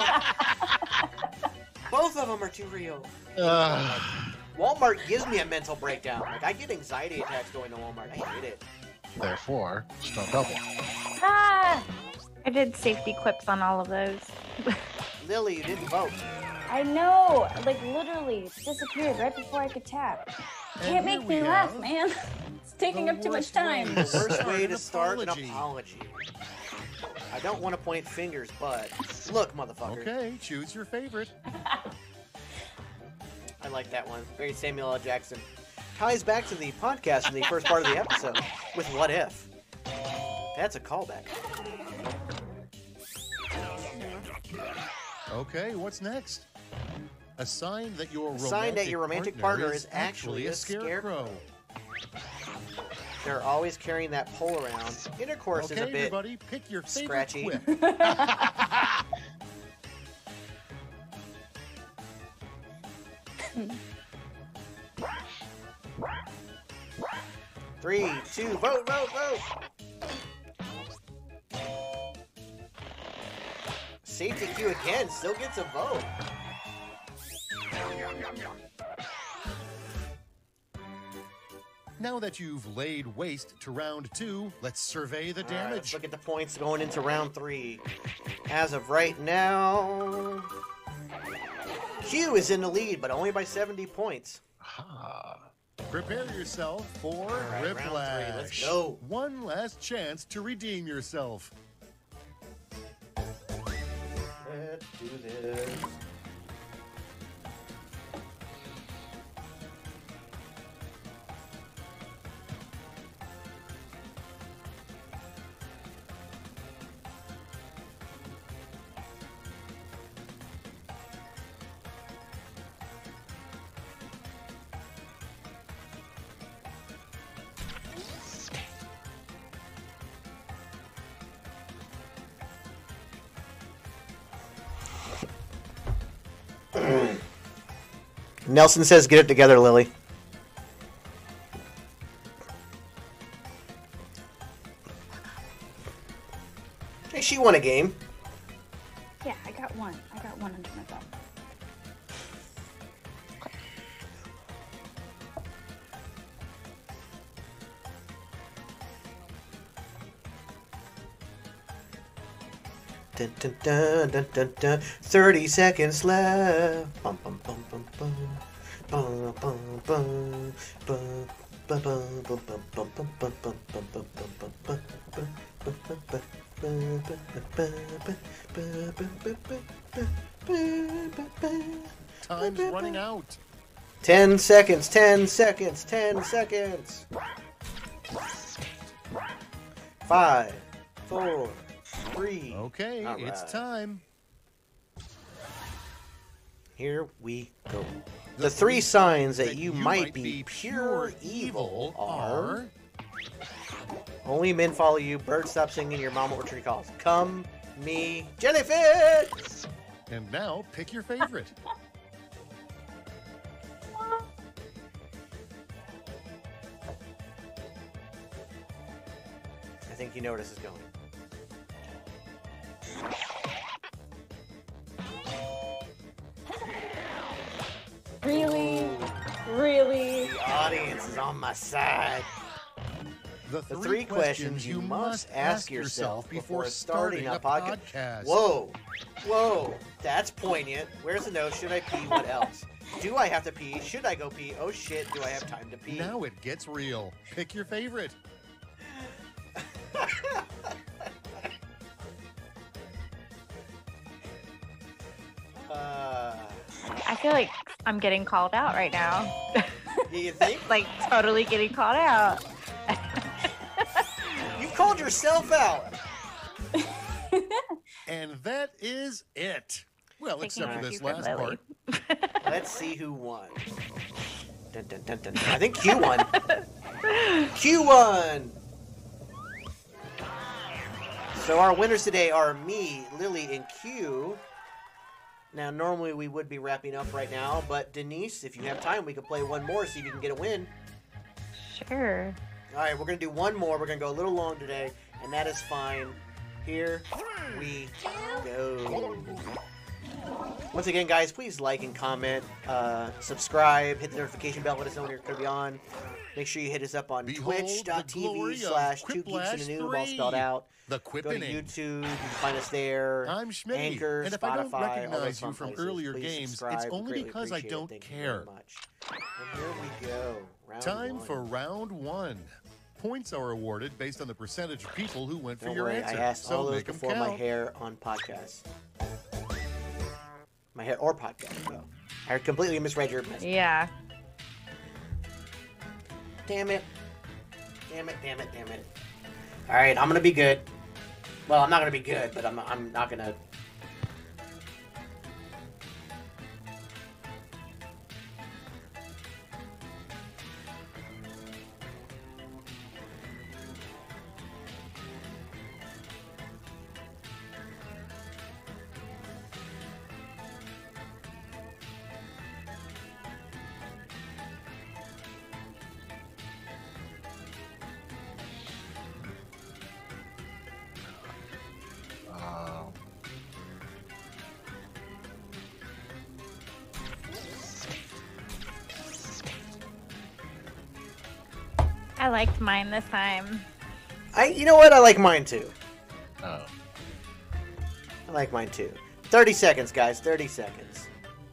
Both of them are too real. Walmart gives me a mental breakdown. Like, I get anxiety attacks going to Walmart. I hate it. Therefore, stunt double. Ah! I did safety quips on all of those. Lily, you didn't vote. I know! Like, literally, it disappeared right before I could tap. Can't And make here me we laugh, have man. It's taking up too much time. The worst Start way an to start an apology. apology. I don't want to point fingers, but look, motherfucker. Okay, choose your favorite. I like that one. Very Samuel L. Jackson. Ties back to the podcast in the first part of the episode with What If. That's a callback. Okay, what's next? A sign that your romantic partner is actually a scarecrow. They're always carrying that pole around. Intercourse Okay, is a bit everybody, pick your favorite scratchy. quip. 3, 2, vote, vote, vote. Safety Q again, still gets a vote. Now that you've laid waste to round 2, let's survey the All right, let's damage. look at the points going into round 3. As of right now, Q is in the lead, but only by 70 points. Ah. Prepare yourself for right, round 3, Whiplash. let's go. One last chance to redeem yourself. Let's do this. Nelson says, get it together, Lily. Hey, she won a game. Yeah, I got one. I got one under my belt. 30 seconds left. Bum, bum, bum, bum, bum. Bum, bum, bum, bum. Bum, bum, bum, bum, bum, bum, bum, bum, bum, bum, bum, bum, bum. Time's running out. 10 seconds, 10 seconds, 10 seconds. 5, 4, 3. Okay, All it's right. time. Here we go. The 3 signs that you might be pure evil are: only men follow you, birds stop singing, your mama or tree calls. Come, me, jellyfish! And now pick your favorite. I think you know where this is going. Really? Really? The audience is on my side. The The 3 questions you must ask yourself before starting a podcast. Whoa, whoa, that's poignant. Where's the note? Should I pee? What else? Do I have to pee? Should I go pee? Oh shit, do I have time to pee? Now it gets real. Pick your favorite. I feel like I'm getting called out right now. You think? Like totally getting called out. You called yourself out. And that is it. Well, Taking except for a this cue from last Lily. part. Let's see who won. Dun, dun, dun, dun. I think Q won. Q won. So our winners today are me, Lily, and Q. Now, normally we would be wrapping up right now, but Denise, if you have time, we could play one more, see if you can get a win. Sure. All right, we're going to do one more. We're going to go a little long today, and that is fine. Here we go. Once again, guys, please like and comment, subscribe, hit the notification bell, let us know when you're going to be on. Make sure you hit us up on Behold the glory of twitch.tv/2geeksandanoom, all spelled out. The Go to Quippening. YouTube, you can find us there. I'm Schmitty, Anchor, and if I don't Spotify, all those recognize you fun from places. earlier Please games, subscribe. it's We only greatly because I appreciate it. don't Thank you care. very much. And here we go. Round Time one. for round 1. Points are awarded based on the percentage of people who went for Don't your worry, answer. I asked so all those make 'em before my count. hair on podcasts. My hair or podcast, though. I completely misread your message. Yeah. Damn it. Damn it, damn it, damn it. Alright, I'm gonna be good. Well, I'm not gonna be good, but I'm not gonna... I liked mine this time. You know what? I like mine too. Oh. I like mine too. 30 seconds, guys. 30 seconds.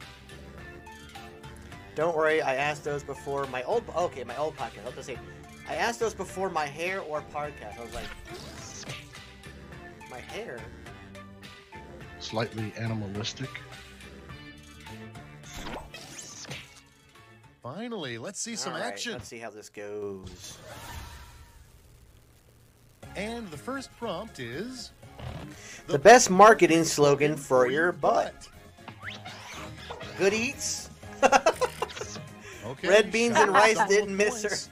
Don't worry, I asked those before my old podcast. I was gonna say, I asked those before my hair or podcast. I was like, my hair? Slightly animalistic. Finally, let's see some All right, action. let's see how this goes. And the first prompt is The best marketing slogan for your butt. Good eats. Okay, Red beans and shout rice out didn't some miss her. points.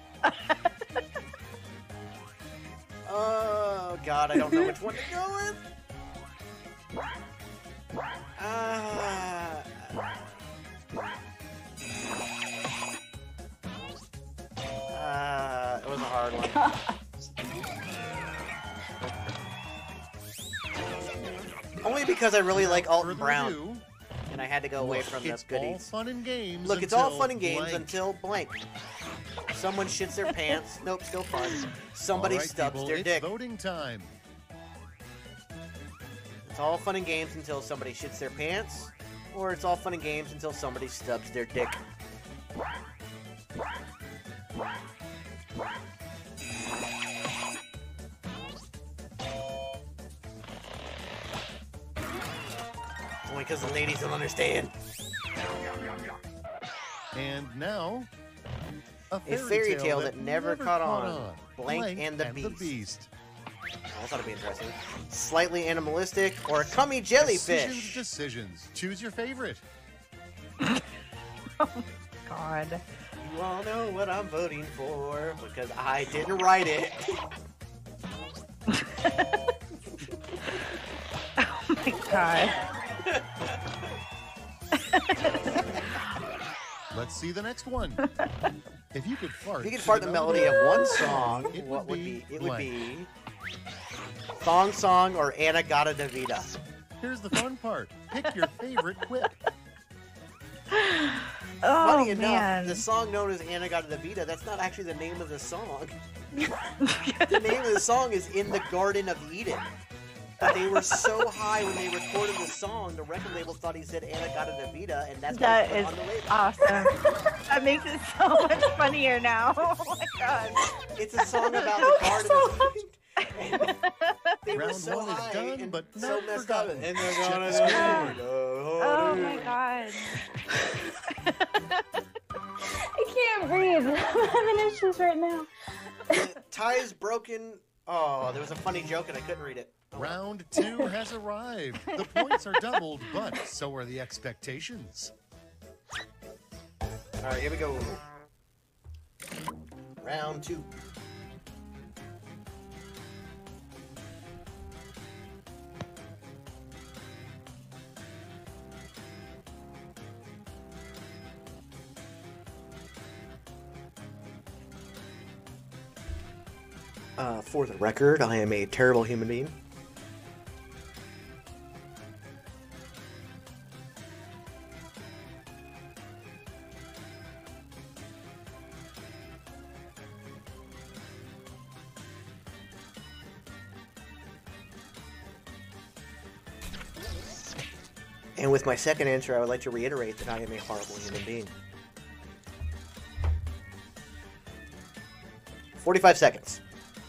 Oh God, I don't know which one to go with. It was a hard one. Only because I really like Alton Further Brown, ado, and I had to go away from the it's all goodies. fun and games. Look, it's all until fun and games blank. until blank. Someone shits their pants. Nope, still fun. Somebody All right, stubs people, their it's dick. voting time. It's all fun and games until somebody shits their pants, or it's all fun and games until somebody stubs their dick. Only because the ladies don't understand. And now, a fairy tale that never caught on. Blank and the Beast. Beast. I thought it'd be interesting. Slightly animalistic or a cummy jellyfish. Decisions. Choose your favorite. God. You all know what I'm voting for because I didn't write it. Oh my God. Let's see the next one. If you could fart, If you could to fart the melody of one song, It what would would be be? It would blank. be Thong Song or Anagata Davida. Here's the fun part. Pick your favorite quip. Oh Funny enough, man. the song known as Anagata Davida, that's not actually the name of the song. The name of the song is In the Garden of Eden. But they were so high when they recorded the song, the record label thought he said Anagata Davida, and that's what That they is put on the label. awesome. That makes it so much funnier now. Oh my God. It's a song about the Garden of Eden. And they were Round so one is high done, and but so not messed forgotten. up. And Check they're the gonna score. Oh my God. I can't breathe. I'm having issues right now. Tie is broken. Oh, there was a funny joke and I couldn't read it. Oh, well. Round 2 has arrived. The points are doubled, but so are the expectations. All right, here we go. Round 2. For the record, I am a terrible human being. And with my second answer, I would like to reiterate that I am a horrible human being. 45 seconds.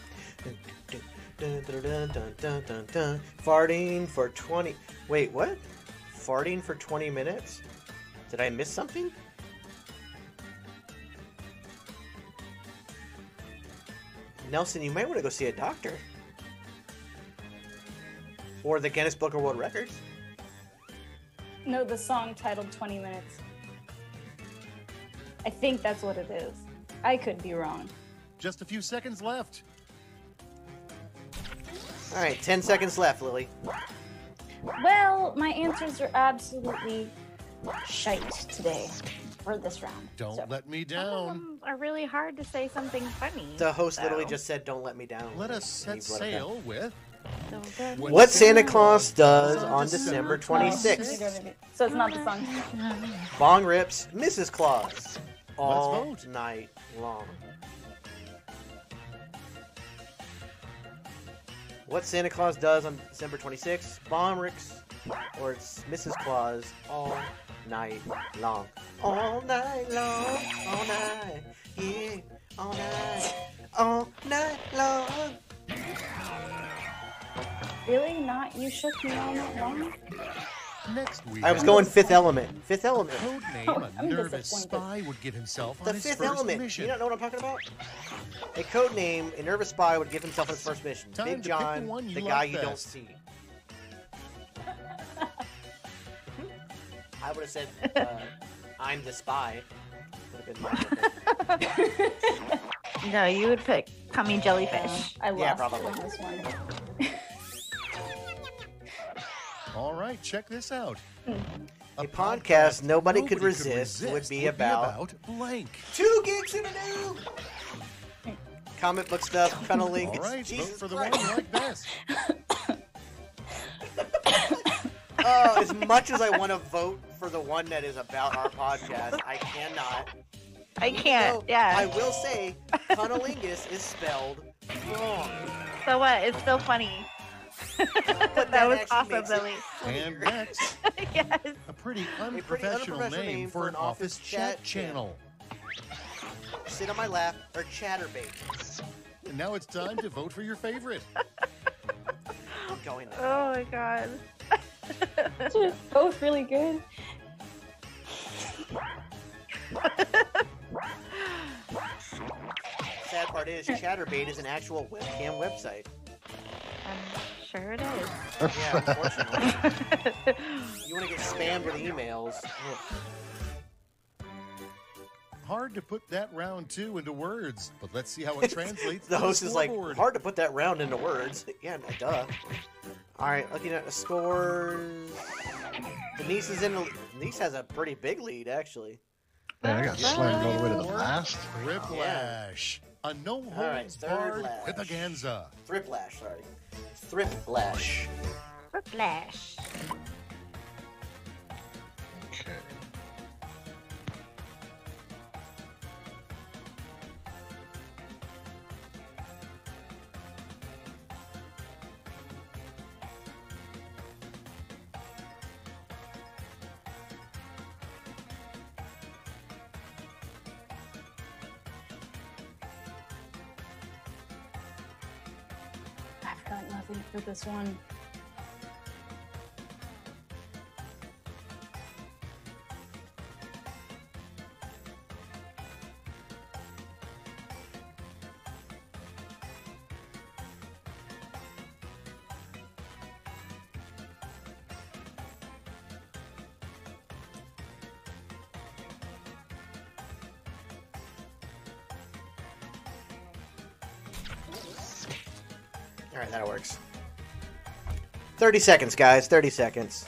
Farting for 20... Wait, what? Farting for 20 minutes? Did I miss something? Nelson, you might want to go see a doctor. Or the Guinness Book of World Records. No, the song titled 20 Minutes. I think that's what it is. I could be wrong. Just a few seconds left. All right, 10 seconds left, Lily. Well, my answers are absolutely shite today for this round. Don't So, let me Some of down. them are really hard to say something funny. The host literally so. just said, "Don't let me down." Let us And set you've let it down. sail with So good. What Santa Claus does on December Oh, 26th. so it's not the song. Bong rips Mrs. Claus all vote. night long. What Santa Claus does on December 26th, Bombrix, or it's Mrs. Claus all night long. All night long, all night, yeah, all night long. Really? Not You Shook Me All Night Long? Next week, I was going Fifth Element. Fifth Element. code name Oh, a I'm nervous disappointed. spy would give himself on The his Fifth first Element. mission. You don't know what I'm talking about? A code name a nervous spy would give himself on his first mission. Time Big to pick the John, one you the like guy you don't best. see. I would have said, I'm the spy. Would have been my pick. No, you would pick Cummy Jellyfish. I lost Yeah, probably. on this one. All right, check this out. A podcast nobody could resist would be about blank. 2 gigs in a new comic book stuff, cunnilingus. All right, Jesus vote for the Christ. one you like best. As much as I want to vote for the one that is about our podcast, I cannot. I can't. So, Yeah. I will say, cunnilingus is spelled wrong. So what? It's still funny. But That was actually awesome, makes it Billy. And next, Yes. a pretty unprofessional unprofessional name for an office chat channel. Sit on my lap or chatterbait. And now it's time to vote for your favorite. I'm going there. Oh my god. They're both really good. Sad part is, Chatterbait is an actual webcam website. I'm sure it is. Yeah, unfortunately. You want to get spammed with emails. Ugh. Hard to put that round 2 into words, but let's see how it translates The to host is like, scoreboard. hard to put that round into words. Yeah, duh. Alright, looking at the scores. Denise is in the... Denise has a pretty big lead, actually. Man, I got slammed all the way to the Or last. Whiplash. A no All right, holds third barred lash. whipaganza. Thriplash, sorry. Thriplash. Flash. Okay. I've got nothing for this one. Alright, that works. 30 seconds, guys. 30 seconds.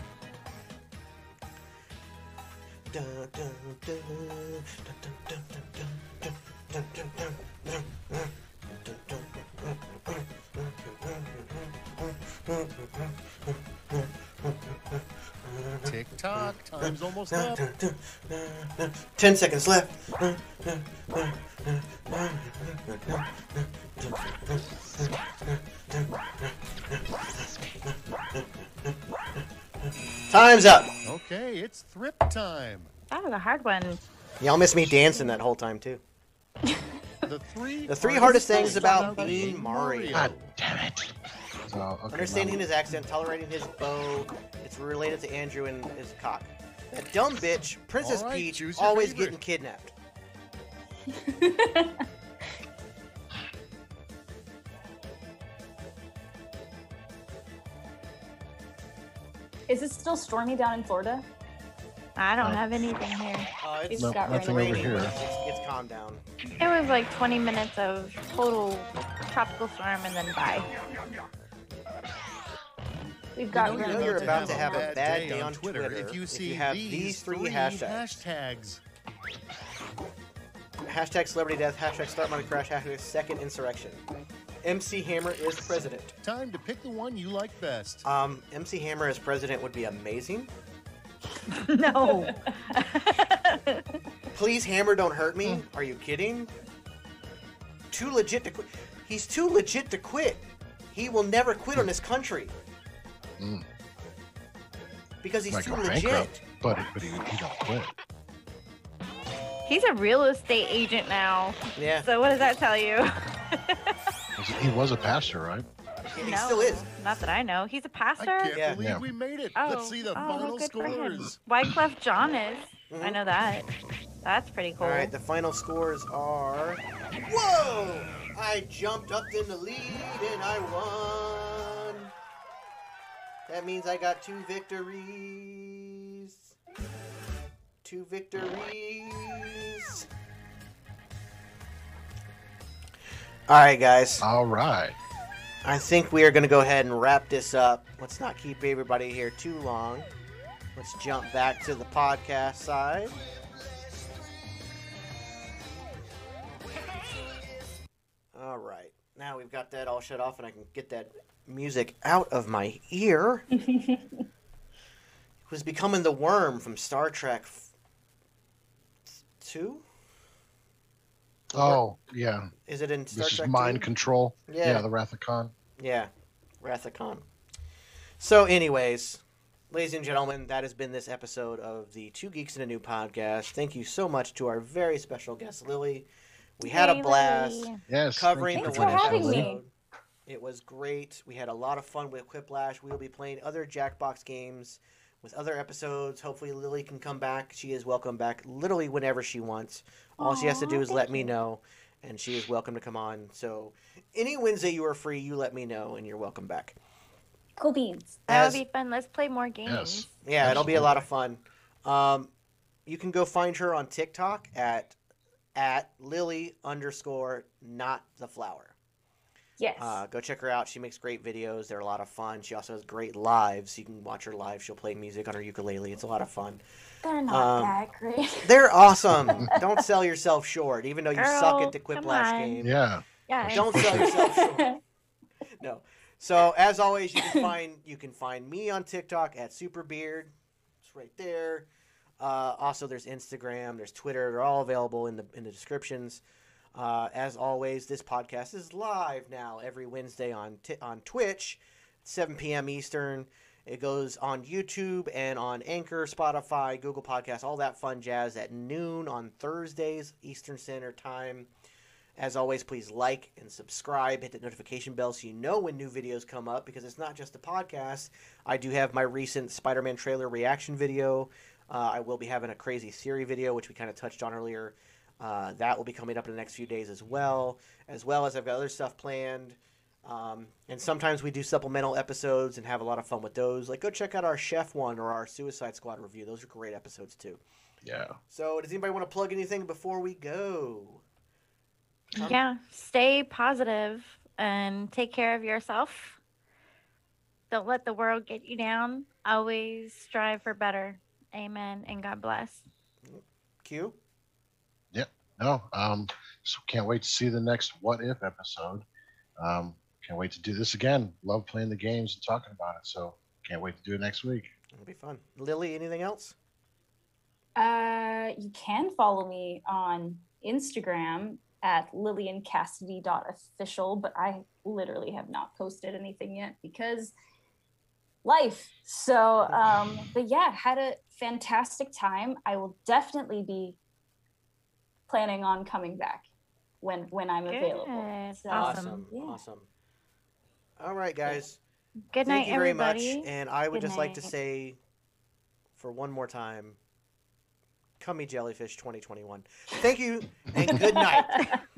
Tick tock, time's almost up. 10 seconds left. Time's up. Okay, it's thrip time. That was a hard one. Y'all miss me dancing that whole time too. The three hardest things about being Mario. God damn it. So, okay, Understanding now- his accent, tolerating his bow. It's related to Andrew and his cock. That dumb bitch, Princess All right, Peach, choose your always favorite. getting kidnapped. Is it still stormy down in Florida? I don't have anything here. It's No, got nothing raining, over here. but it's calmed down. It was like 20 minutes of total tropical storm and then bye. We've got You rain. know you're about to have a bad bad day on Twitter if you see have these three hashtags. Hashtag celebrity death, hashtag start money crash, hashtag second insurrection. MC Hammer is president. Time to pick the one you like best. MC Hammer as president would be amazing. No. Please, Hammer, don't hurt me. Are you kidding? Too legit to quit. He's too legit to quit. he will never quit on his country Mm. because he's Might too go legit. bankrupt, but he don't quit. He's a real estate agent now. Yeah, So what does that tell you? He was a pastor, right? he No, still is. Not that I know. He's a I pastor. can't Yeah. believe Yeah. we made it. Oh, Let's see the well, final good for him. scores. Wyclef John is. I Mhm. know that. That's pretty cool. All right, the final scores are. Whoa! I jumped up in the lead and I won. That means I got 2 victories. 2 victories. All right, guys. All right. I think we are going to go ahead and wrap this up. Let's not keep everybody here too long. Let's jump back to the podcast side. All right. Now we've got that all shut off and I can get that music out of my ear. It was becoming the worm from Star Trek 2? Oh, yeah. Is it in Star This is Trek mind 2? control. Yeah. The Wrath of Khan. Yeah, Wrath of Khan. So, anyways, ladies and gentlemen, that has been this episode of the Two Geeks in a New Podcast. Thank you so much to our very special guest, Lily. We had a Yay, blast Lily. Yes. covering thank the you Thanks one for having episode. me. It was great. We had a lot of fun with Quiplash. We will be playing other Jackbox games with other episodes. Hopefully, Lily can come back. She is welcome back literally whenever she wants. All she has to Aw, do is let thank me you. know, and she is welcome to come on. So, any Wednesday you are free, you let me know, and you're welcome back. Cool beans. That As- would be fun. Let's play more games. Yes. Yeah, it'll be a lot of fun. You can go find her on TikTok at Lily_not_the_flower. Yes. Go check her out. She makes great videos. They're a lot of fun. She also has great lives. You can watch her live. She'll play music on her ukulele. It's a lot of fun. They're not um, that great. They're awesome. Don't sell yourself short, even though you suck Girl, at the come Quiplash on. game. Yeah. Yeah. Don't sell yourself short. No. So as always, you can find me on TikTok at Superbeard. It's right there. Also, there's Instagram, there's Twitter. They're all available in the descriptions. As always, this podcast is live now every Wednesday on Twitch, 7 p.m. Eastern. It goes on YouTube and on Anchor, Spotify, Google Podcasts, all that fun jazz at noon on Thursdays Eastern Standard Time. As always, please like and subscribe. Hit the notification bell so you know when new videos come up, because it's not just a podcast. I do have my recent Spider-Man trailer reaction video. I will be having a Crazy Theory video, which we kind of touched on earlier. That will be coming up in the next few days as well as I've got other stuff planned. And sometimes we do supplemental episodes and have a lot of fun with those. Like, go check out our Chef one or our Suicide Squad review. Those are great episodes too. Yeah. So does anybody want to plug anything before we go? Yeah. Stay positive and take care of yourself. Don't let the world get you down. Always strive for better. Amen. And God bless. Q? No. So can't wait to see the next What If episode. Can't wait to do this again. Love playing the games and talking about it. So can't wait to do it next week. It'll be fun. Lily, anything else? You can follow me on Instagram at lilliancassidy.official, but I literally have not posted anything yet because life. So, but yeah, had a fantastic time. I will definitely be planning on coming back when I'm available. Good. So, Awesome. Yeah. Awesome. All right, guys. Good night, Thank you very everybody. much. And I would Good just like to night. say, for one more time, Cummy Jellyfish 2021. Thank you and good night.